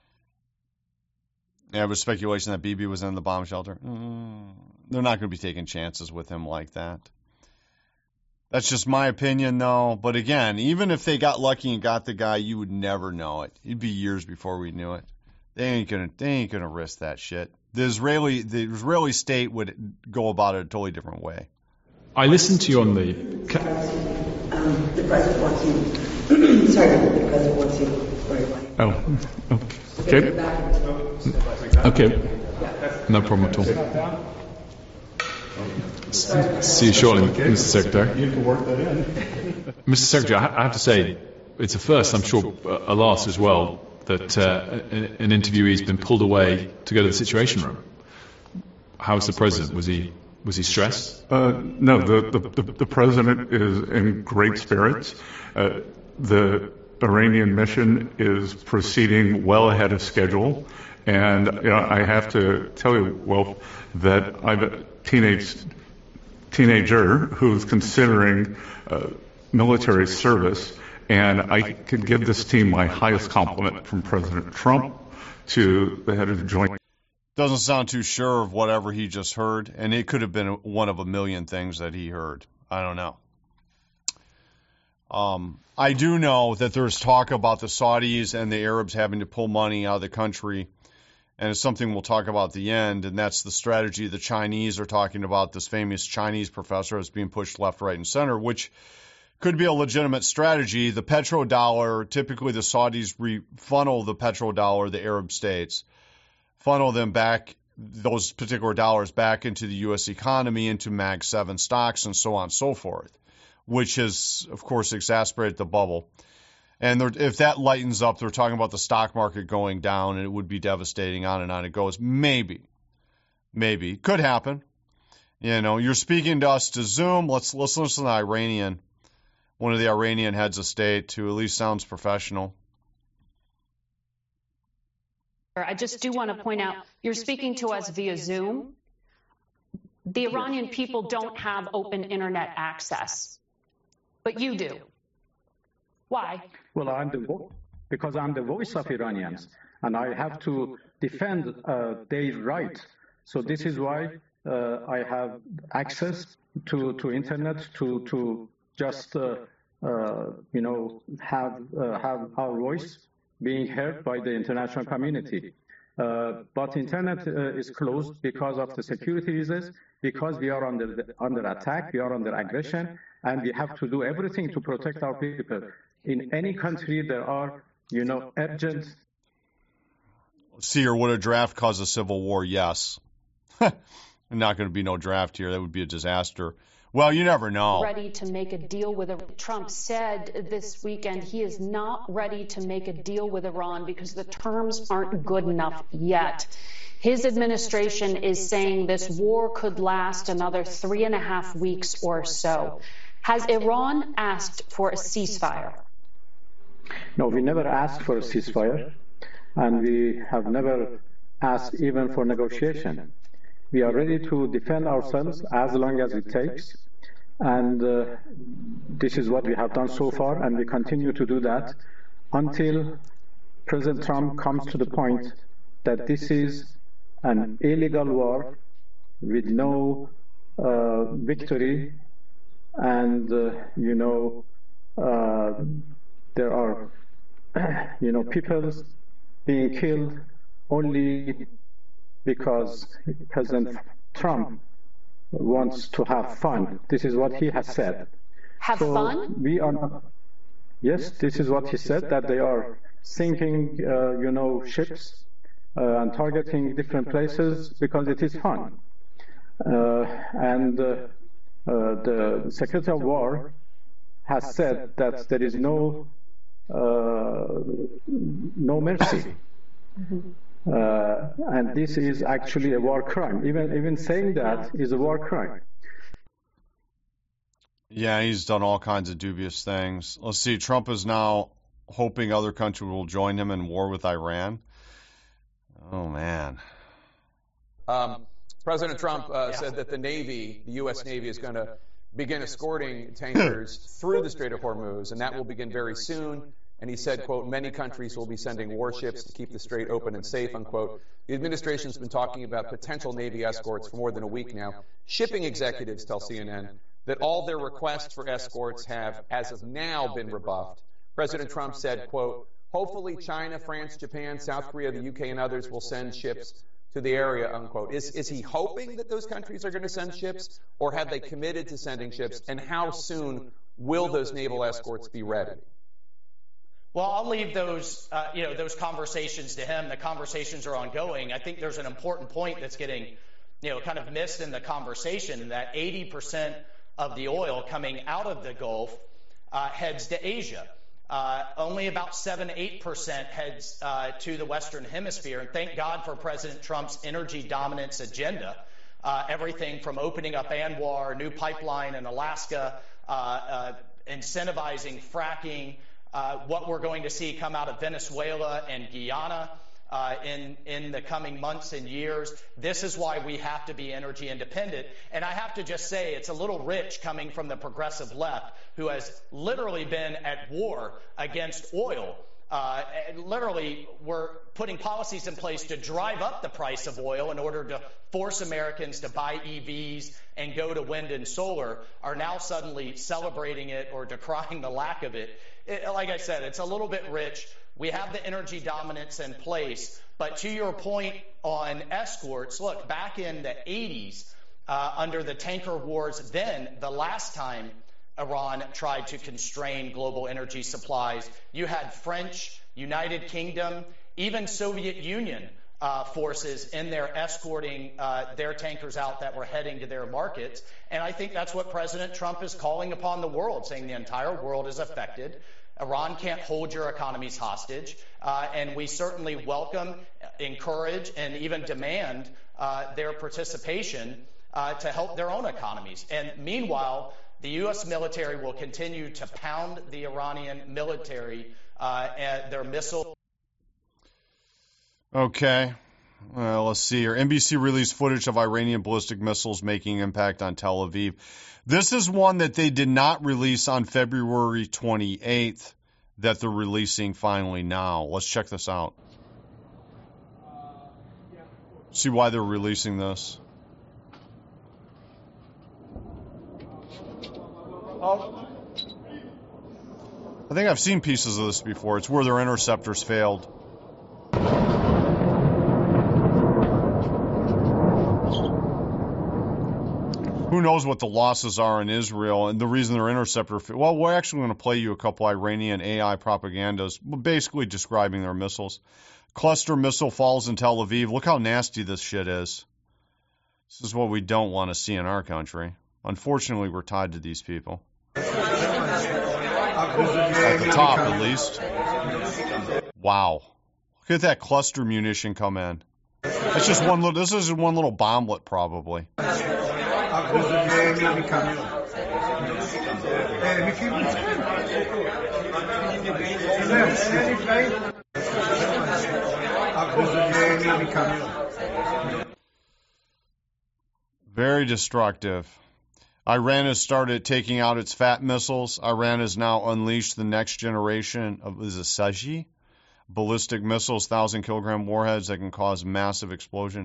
Yeah, there was speculation that Bibi was in the bomb shelter. Mm, they're not going to be taking chances with him like that. That's just my opinion, though. But again, even if they got lucky and got the guy, you would never know it. It'd be years before we knew it. They ain't gonna, they ain't gonna risk that shit. The Israeli, the Israeli state would go about it a totally different way. I listened to you on the. Um, the president wants you. Sorry, the president wants you. Oh, okay. Okay. No problem at all. See you shortly, Mister Secretary. You can work that in. Mister Secretary, I have to say, it's a first, I'm sure a last as well, that uh, an interviewee's been pulled away to go to the Situation Room. How was the president? Was he was he stressed? Uh, no, the, the, the, the president is in great spirits. Uh, the Iranian mission is proceeding well ahead of schedule. And you know, I have to tell you, Wolf, that I've a teenage teenager who's considering uh, military service, and I could give this team my highest compliment from President Trump to the head of the Joint. Doesn't sound too sure of whatever he just heard, and it could have been one of a million things that he heard. I don't know. Um, I do know that there's talk about the Saudis and the Arabs having to pull money out of the country, and it's something we'll talk about at the end, and that's the strategy the Chinese are talking about. This famous Chinese professor is being pushed left, right, and center, which could be a legitimate strategy. The petrodollar, typically the Saudis re- funnel the petrodollar, the Arab states, funnel them back, those particular dollars back into the U S economy, into Mag seven stocks, and so on and so forth, which has, of course, exacerbated the bubble. And if that lightens up, they're talking about the stock market going down, and it would be devastating, on and on it goes. Maybe. Maybe. Could happen. You know, you're speaking to us to Zoom. Let's, let's listen to the Iranian, one of the Iranian heads of state, who at least sounds professional. I just do want to point out, you're speaking to us via Zoom. The Iranian people don't have open internet access, but you do. Why? Well, I'm the vo- because I'm the voice of Iranians, and I have to defend uh, their right. So this is why uh, I have access to, to internet to to just uh, uh, you know have uh, have our voice being heard by the international community. Uh, but internet uh, is closed because of the security reasons, because we are under the, under attack, we are under aggression, and we have to do everything to protect our people. In any country, there are, you know, urgent. See, or would a draft cause a civil war? Yes. Not going to be no draft here. That would be a disaster. Well, you never know. Ready to make a deal with Iran. Trump said this weekend he is not ready to make a deal with Iran because the terms aren't good enough yet. His administration is saying this war could last another three and a half weeks or so. Has Iran asked for a ceasefire? No, we never asked for a ceasefire, and we have never asked even for negotiation. We are ready to defend ourselves as long as it takes, and uh, this is what we have done so far, and we continue to do that until President Trump comes to the point that this is an illegal war with no uh, victory, and uh, you know uh, there are you know people being killed only because President Trump wants to have fun. This is what he has said. Have so fun? We are not. Yes, this is what he said, that they are sinking, uh, you know, ships uh, and targeting different places because it is fun. Uh, and uh, uh, the Secretary of War has said that there is no uh, no mercy. Uh, and this is actually a war crime. Even even saying that is a war crime. Yeah, he's done all kinds of dubious things. Let's see, Trump is now hoping other countries will join him in war with Iran. Oh, man. Um, President Trump uh, said that the Navy, the U S Navy, is going to begin escorting tankers through the Strait of Hormuz, and that will begin very soon. And he said, quote, many countries will be sending warships to keep the strait open and safe, unquote. The administration's been talking about potential Navy escorts for more than a week now. Shipping executives tell C N N that all their requests for escorts have, as of now, been rebuffed. President Trump said, quote, hopefully China, France, Japan, South Korea, the U K, and others will send ships to the area, unquote. Is, is he hoping that those countries are going to send ships, or have they committed to sending ships? And how soon will those naval escorts be ready? Well, I'll leave those, uh, you know, those conversations to him. The conversations are ongoing. I think there's an important point that's getting, you know, kind of missed in the conversation, that eighty percent of the oil coming out of the Gulf uh, heads to Asia. Uh, only about seven, eight percent heads uh, to the Western Hemisphere. And thank God for President Trump's energy dominance agenda. Uh, everything from opening up ANWR, new pipeline in Alaska, uh, uh, incentivizing fracking, Uh, what we're going to see come out of Venezuela and Guyana uh, in, in the coming months and years. This is why we have to be energy independent. And I have to just say, it's a little rich coming from the progressive left, who has literally been at war against oil. Uh, and literally, we're putting policies in place to drive up the price of oil in order to force Americans to buy E Vs and go to wind and solar, are now suddenly celebrating it or decrying the lack of it. It, like I said, it's a little bit rich. We have the energy dominance in place. But to your point on escorts, look, back in the eighties, uh, under the tanker wars, then the last time Iran tried to constrain global energy supplies, you had French, United Kingdom, even Soviet Union uh, forces in there escorting uh, their tankers out that were heading to their markets. And I think that's what President Trump is calling upon the world, saying the entire world is affected. Iran can't hold your economies hostage. Uh, and we certainly welcome, encourage, and even demand uh, their participation uh, to help their own economies. And meanwhile, the U S military will continue to pound the Iranian military uh, and their missile. Okay. Well, let's see here. N B C released footage of Iranian ballistic missiles making impact on Tel Aviv. This is one that they did not release on February twenty-eighth that they're releasing finally now. Let's check this out. See why they're releasing this. I think I've seen pieces of this before. It's where their interceptors failed. Who knows what the losses are in Israel, and the reason their interceptor failed. Well, we're actually going to play you a couple Iranian A I propagandas, basically describing their missiles. Cluster missile falls in Tel Aviv. Look how nasty this shit is. This is what we don't want to see in our country. Unfortunately, we're tied to these people. At the top, at least. Wow. Look at that cluster munition come in. It's just one little, this is one little bomblet, probably. mi camión. Eh, mi film. Mi camión. Very destructive. Iran has started taking out its fat missiles. Iran has now unleashed the next generation of is it Saji? Ballistic missiles, thousand kilogram warheads that can cause massive explosion.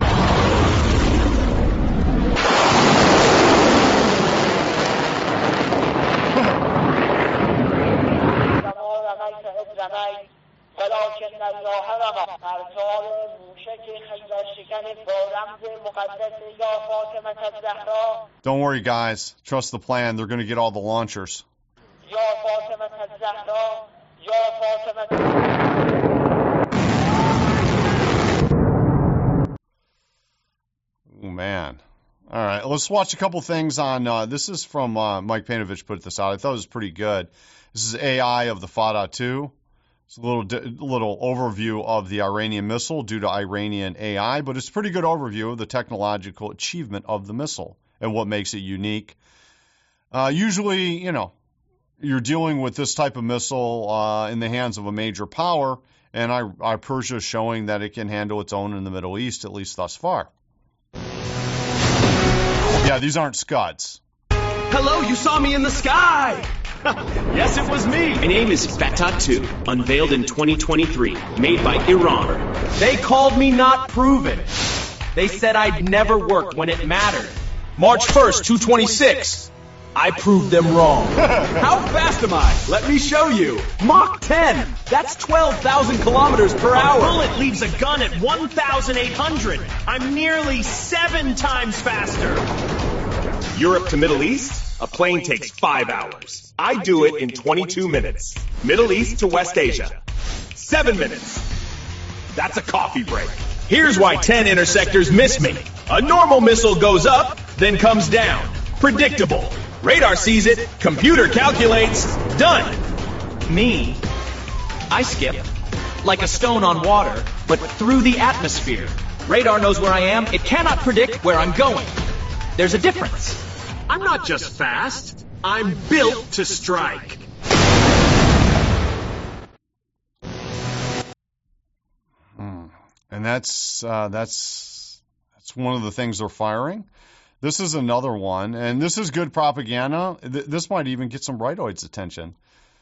Don't worry, guys. Trust the plan. They're going to get all the launchers. Oh, man. All right, let's watch a couple things on, uh, this is from uh, Mike Panovich put this out. I thought it was pretty good. This is A I of the Fada two. It's a little little overview of the Iranian missile due to Iranian A I, but it's a pretty good overview of the technological achievement of the missile and what makes it unique. Uh, usually, you know, you're dealing with this type of missile uh, in the hands of a major power, and I, I Persia is showing that it can handle its own in the Middle East, at least thus far. Yeah, these aren't Scuds. Hello, you saw me in the sky! Yes, it was me. My name is Fatah two, unveiled in twenty twenty-three, made by Iran. They called me not proven. They said I'd never work when it mattered. March first, two twenty-six. I proved them wrong. How fast am I? Let me show you. Mach ten. That's twelve thousand kilometers per hour. A bullet leaves a gun at one thousand eight hundred. I'm nearly seven times faster. Europe to Middle East? A plane takes five hours. I do it in twenty-two minutes. Middle East to West Asia. Seven minutes. That's a coffee break. Here's why ten intersectors miss me. A normal missile goes up, then comes down. Predictable. Radar sees it, computer calculates, done. Me, I skip. Like a stone on water, but through the atmosphere. Radar knows where I am, it cannot predict where I'm going. There's a difference. I'm not just fast, I'm built to strike. Hmm. And that's uh, that's that's one of the things they're firing. This is another one, and this is good propaganda. Th- this might even get some rightoids' attention.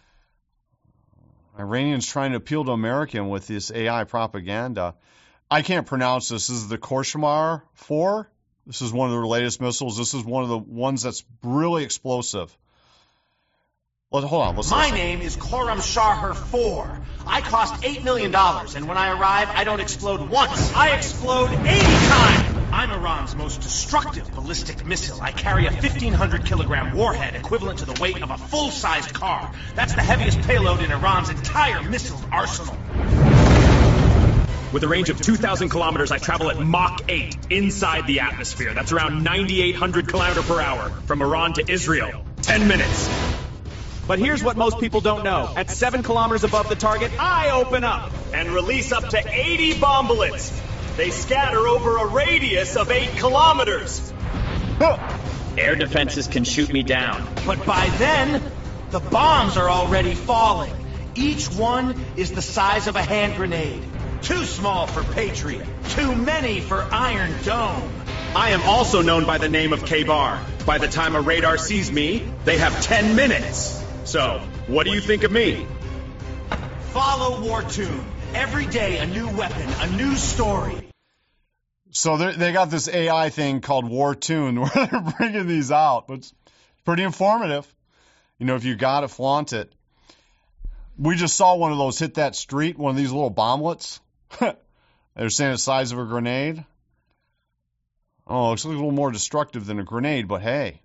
Iranians trying to appeal to American with this A I propaganda. I can't pronounce this. This is the Khorshmar four. This is one of the latest missiles. This is one of the ones that's really explosive. Well, hold on. Let's My listen. name is Khorram Shaher four. I cost eight million dollars, and when I arrive, I don't explode once. I explode eighty times. I'm Iran's most destructive ballistic missile. I carry a fifteen hundred kilogram warhead equivalent to the weight of a full-sized car. That's the heaviest payload in Iran's entire missile arsenal. With a range of two thousand kilometers, I travel at Mach eight inside the atmosphere. That's around ninety-eight hundred kilometers per hour from Iran to Israel. Ten minutes. But here's what most people don't know. At seven kilometers above the target, I open up And release up to eighty bomb bullets. They scatter over a radius of eight kilometers. Air defenses can shoot me down. But by then, the bombs are already falling. Each one is the size of a hand grenade. Too small for Patriot. Too many for Iron Dome. I am also known by the name of K-Bar. By the time a radar sees me, they have ten minutes. So, what do you think of me? Follow War Tune. Every day a new weapon, a new story. So they got this A I thing called War Tune where they're bringing these out. It's pretty informative. You know, if you got to flaunt it. We just saw one of those hit that street, one of these little bomblets. They're saying the size of a grenade. Oh, it looks a little more destructive than a grenade, but hey.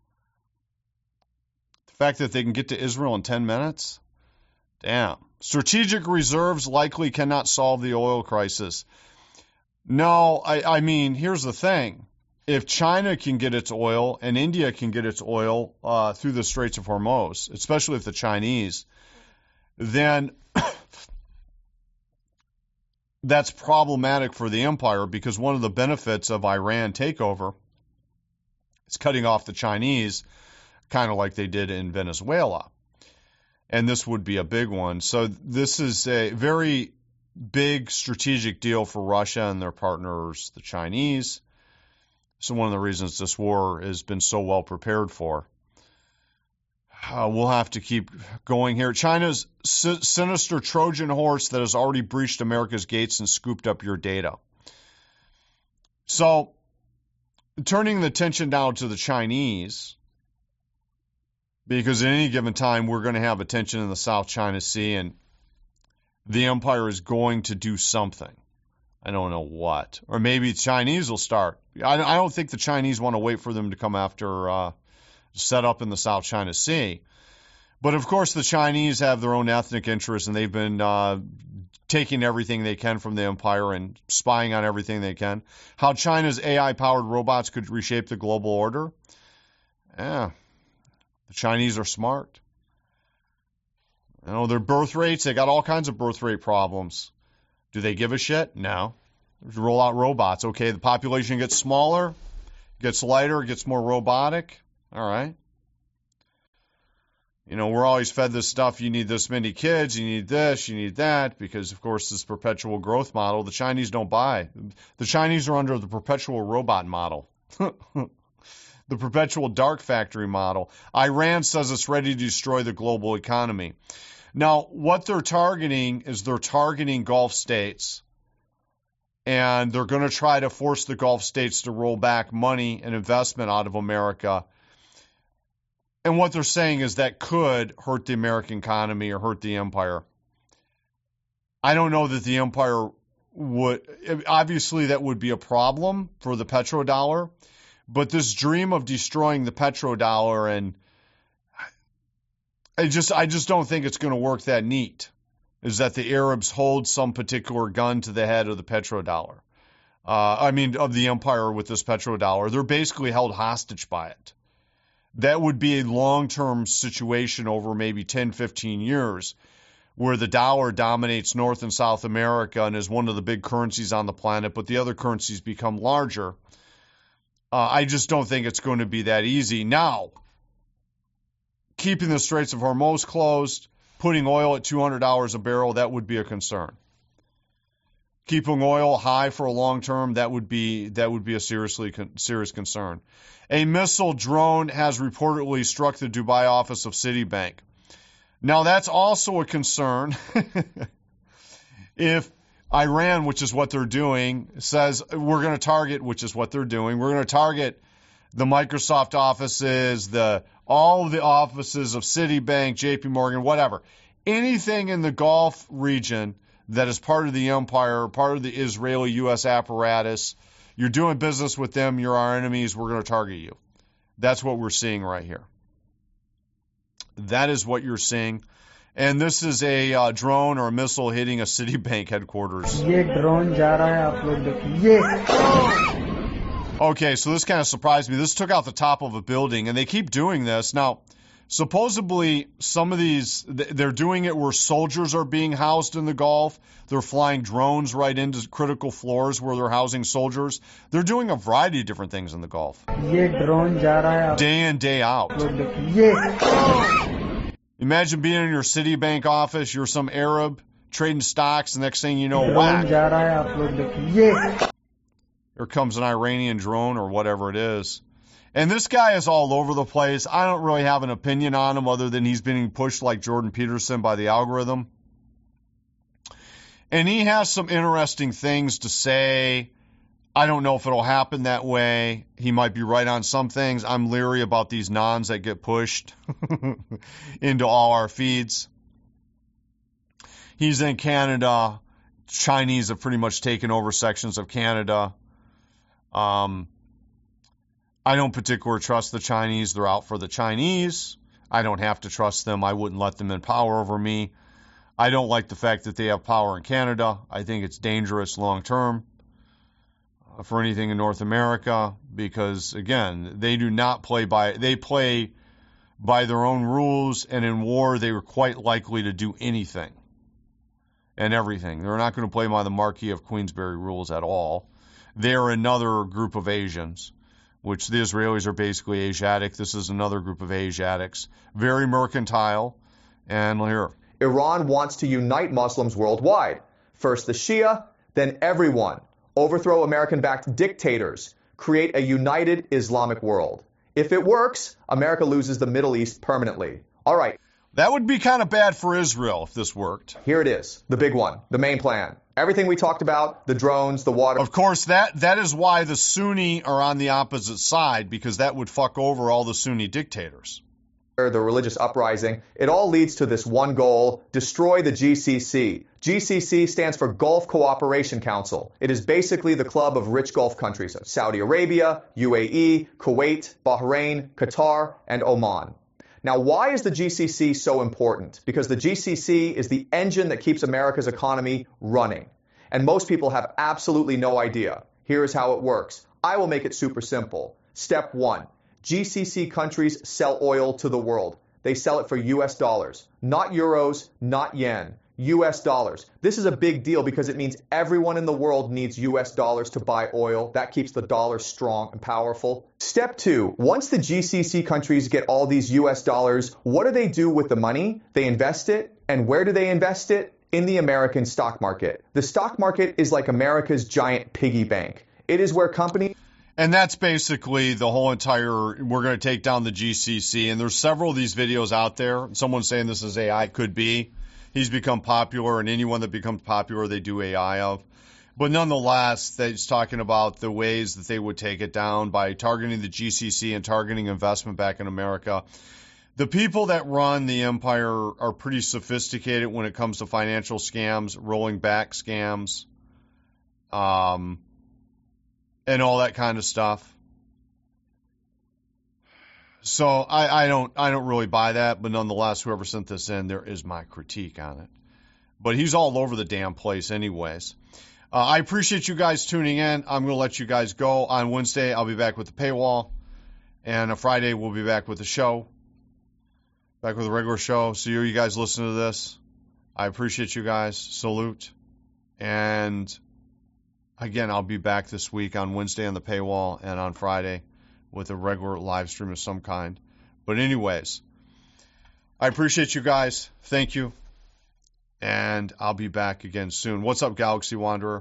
The fact that they can get to Israel in ten minutes? Damn. Strategic reserves likely cannot solve the oil crisis. No, I, I mean, here's the thing. If China can get its oil and India can get its oil uh, through the Straits of Hormuz, especially if the Chinese, then that's problematic for the empire because one of the benefits of Iran takeover It's cutting off the Chinese, kind of like they did in Venezuela. And this would be a big one. So this is a very big strategic deal for Russia and their partners, the Chinese. So one of the reasons this war has been so well prepared for. Uh, we'll have to keep going here. China's si- sinister Trojan horse that has already breached America's gates and scooped up your data. So, turning the attention now to the Chinese, because at any given time we're going to have attention in the South China Sea, and the empire is going to do something. I don't know what. Or maybe the Chinese will start. I, I don't think the Chinese want to wait for them to come after, uh, set up in the South China Sea. But, of course, the Chinese have their own ethnic interests, and they've been uh, taking everything they can from the empire and spying on everything they can. How China's A I-powered robots could reshape the global order? Yeah, the Chinese are smart. You know, their birth rates, they got all kinds of birth rate problems. Do they give a shit? No. Roll out robots. Okay, the population gets smaller, gets lighter, gets more robotic. All right. You know, we're always fed this stuff. You need this many kids. You need this. You need that. Because, of course, this perpetual growth model, the Chinese don't buy. The Chinese are under the perpetual robot model. The perpetual dark factory model. Iran says it's ready to destroy the global economy. Now, what they're targeting is they're targeting Gulf states. And they're going to try to force the Gulf states to roll back money and investment out of America. And what they're saying is that could hurt the American economy or hurt the empire. I don't know that the empire would, obviously that would be a problem for the petrodollar, but this dream of destroying the petrodollar, and I just, I just don't think it's going to work that neat, is that the Arabs hold some particular gun to the head of the petrodollar. Uh, I mean, of the empire with this petrodollar. They're basically held hostage by it. That would be a long-term situation over maybe ten, fifteen years where the dollar dominates North and South America and is one of the big currencies on the planet, but the other currencies become larger. Uh, I just don't think it's going to be that easy. Now, keeping the Straits of Hormuz closed, putting oil at two hundred dollars a barrel, that would be a concern. Keeping oil high for a long term, that would be that would be a seriously serious concern. A missile drone has reportedly struck the Dubai office of Citibank. Now, that's also a concern if Iran, which is what they're doing, says we're going to target, which is what they're doing, we're going to target the Microsoft offices, the all of the offices of Citibank, J P Morgan, whatever. Anything in the Gulf region that is part of the empire, part of the Israeli-U S apparatus, you're doing business with them, you're our enemies, we're going to target you. That's what we're seeing right here. That is what you're seeing. And this is a uh, drone or a missile hitting a Citibank headquarters. Okay, so this kind of surprised me. This took out the top of a building, and they keep doing this. Now, supposedly, some of these, they're doing it where soldiers are being housed in the Gulf. They're flying drones right into critical floors where they're housing soldiers. They're doing a variety of different things in the Gulf. Day in, day out. Imagine being in your Citibank office, you're some Arab trading stocks, the next thing you know, whack. Here comes an Iranian drone or whatever it is. And this guy is all over the place. I don't really have an opinion on him other than he's being pushed like Jordan Peterson by the algorithm. And he has some interesting things to say. I don't know if it'll happen that way. He might be right on some things. I'm leery about these nons that get pushed into all our feeds. He's in Canada. Chinese have pretty much taken over sections of Canada. Um... I don't particularly trust the Chinese. They're out for the Chinese. I don't have to trust them. I wouldn't let them in power over me. I don't like the fact that they have power in Canada. I think it's dangerous long term uh, for anything in North America because, again, they do not play by, they play by their own rules, and in war they are quite likely to do anything and everything. They're not going to play by the Marquis of Queensberry rules at all. They're another group of Asians which the Israelis are basically Asiatic. This is another group of Asiatics, very mercantile. And here, Iran wants to unite Muslims worldwide. First the Shia, then everyone. Overthrow American-backed dictators. Create a united Islamic world. If it works, America loses the Middle East permanently. All right. That would be kind of bad for Israel if this worked. Here it is, the big one, the main plan. Everything we talked about, the drones, the water. Of course, that, that is why the Sunni are on the opposite side, because that would fuck over all the Sunni dictators. The religious uprising, it all leads to this one goal: destroy the G C C. G C C stands for Gulf Cooperation Council. It is basically the club of rich Gulf countries: Saudi Arabia, U A E, Kuwait, Bahrain, Qatar, and Oman. Now, why is the G C C so important? Because the G C C is the engine that keeps America's economy running. And most people have absolutely no idea. Here is how it works. I will make it super simple. Step one. G C C countries sell oil to the world. They sell it for U S dollars, not euros, not yen, U S dollars. This is a big deal because it means everyone in the world needs U S dollars to buy oil. That keeps the dollar strong and powerful. Step two, once the G C C countries get all these U S dollars, what do they do with the money? They invest it. And where do they invest it? In the American stock market. The stock market is like America's giant piggy bank. It is where companies... And that's basically the whole entire, we're going to take down the G C C. And there's several of these videos out there. Someone's saying this is A I. Could be. He's become popular, and anyone that becomes popular, they do A I of. But nonetheless, he's talking about the ways that they would take it down by targeting the G C C and targeting investment back in America. The people that run the empire are pretty sophisticated when it comes to financial scams, rolling back scams, um, and all that kind of stuff. So I, I don't I don't really buy that, but nonetheless, whoever sent this in, there is my critique on it. But he's all over the damn place anyways. Uh, I appreciate you guys tuning in. I'm going to let you guys go. On Wednesday, I'll be back with the paywall. And on Friday, we'll be back with the show. Back with a regular show. So you, you guys listen to this. I appreciate you guys. Salute. And again, I'll be back this week on Wednesday on the paywall and on Friday with a regular live stream of some kind. But anyways, I appreciate you guys. Thank you. And I'll be back again soon. What's up, Galaxy Wanderer?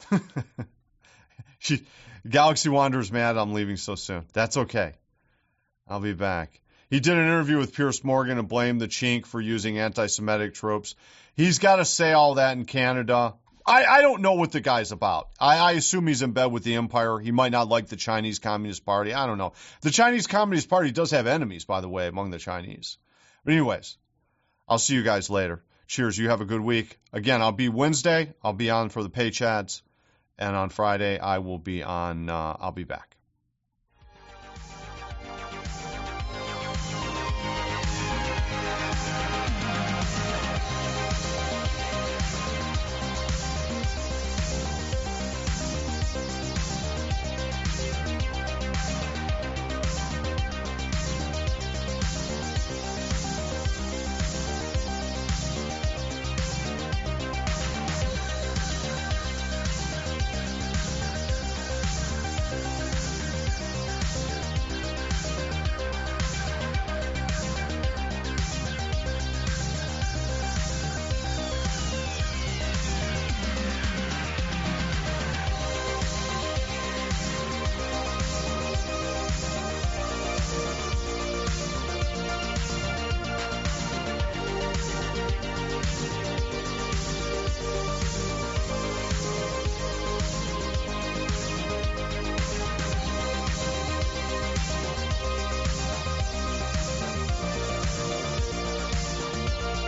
she, Galaxy Wanderer's mad I'm leaving so soon. That's okay. I'll be back. He did an interview with Piers Morgan and blamed the chink for using anti-Semitic tropes. He's got to say all that in Canada. I, I don't know what the guy's about. I, I assume he's in bed with the empire. He might not like the Chinese Communist Party. I don't know. The Chinese Communist Party does have enemies, by the way, among the Chinese. But anyways, I'll see you guys later. Cheers. You have a good week. Again, I'll be Wednesday. I'll be on for the pay chats. And on Friday, I will be on, uh, I'll be back.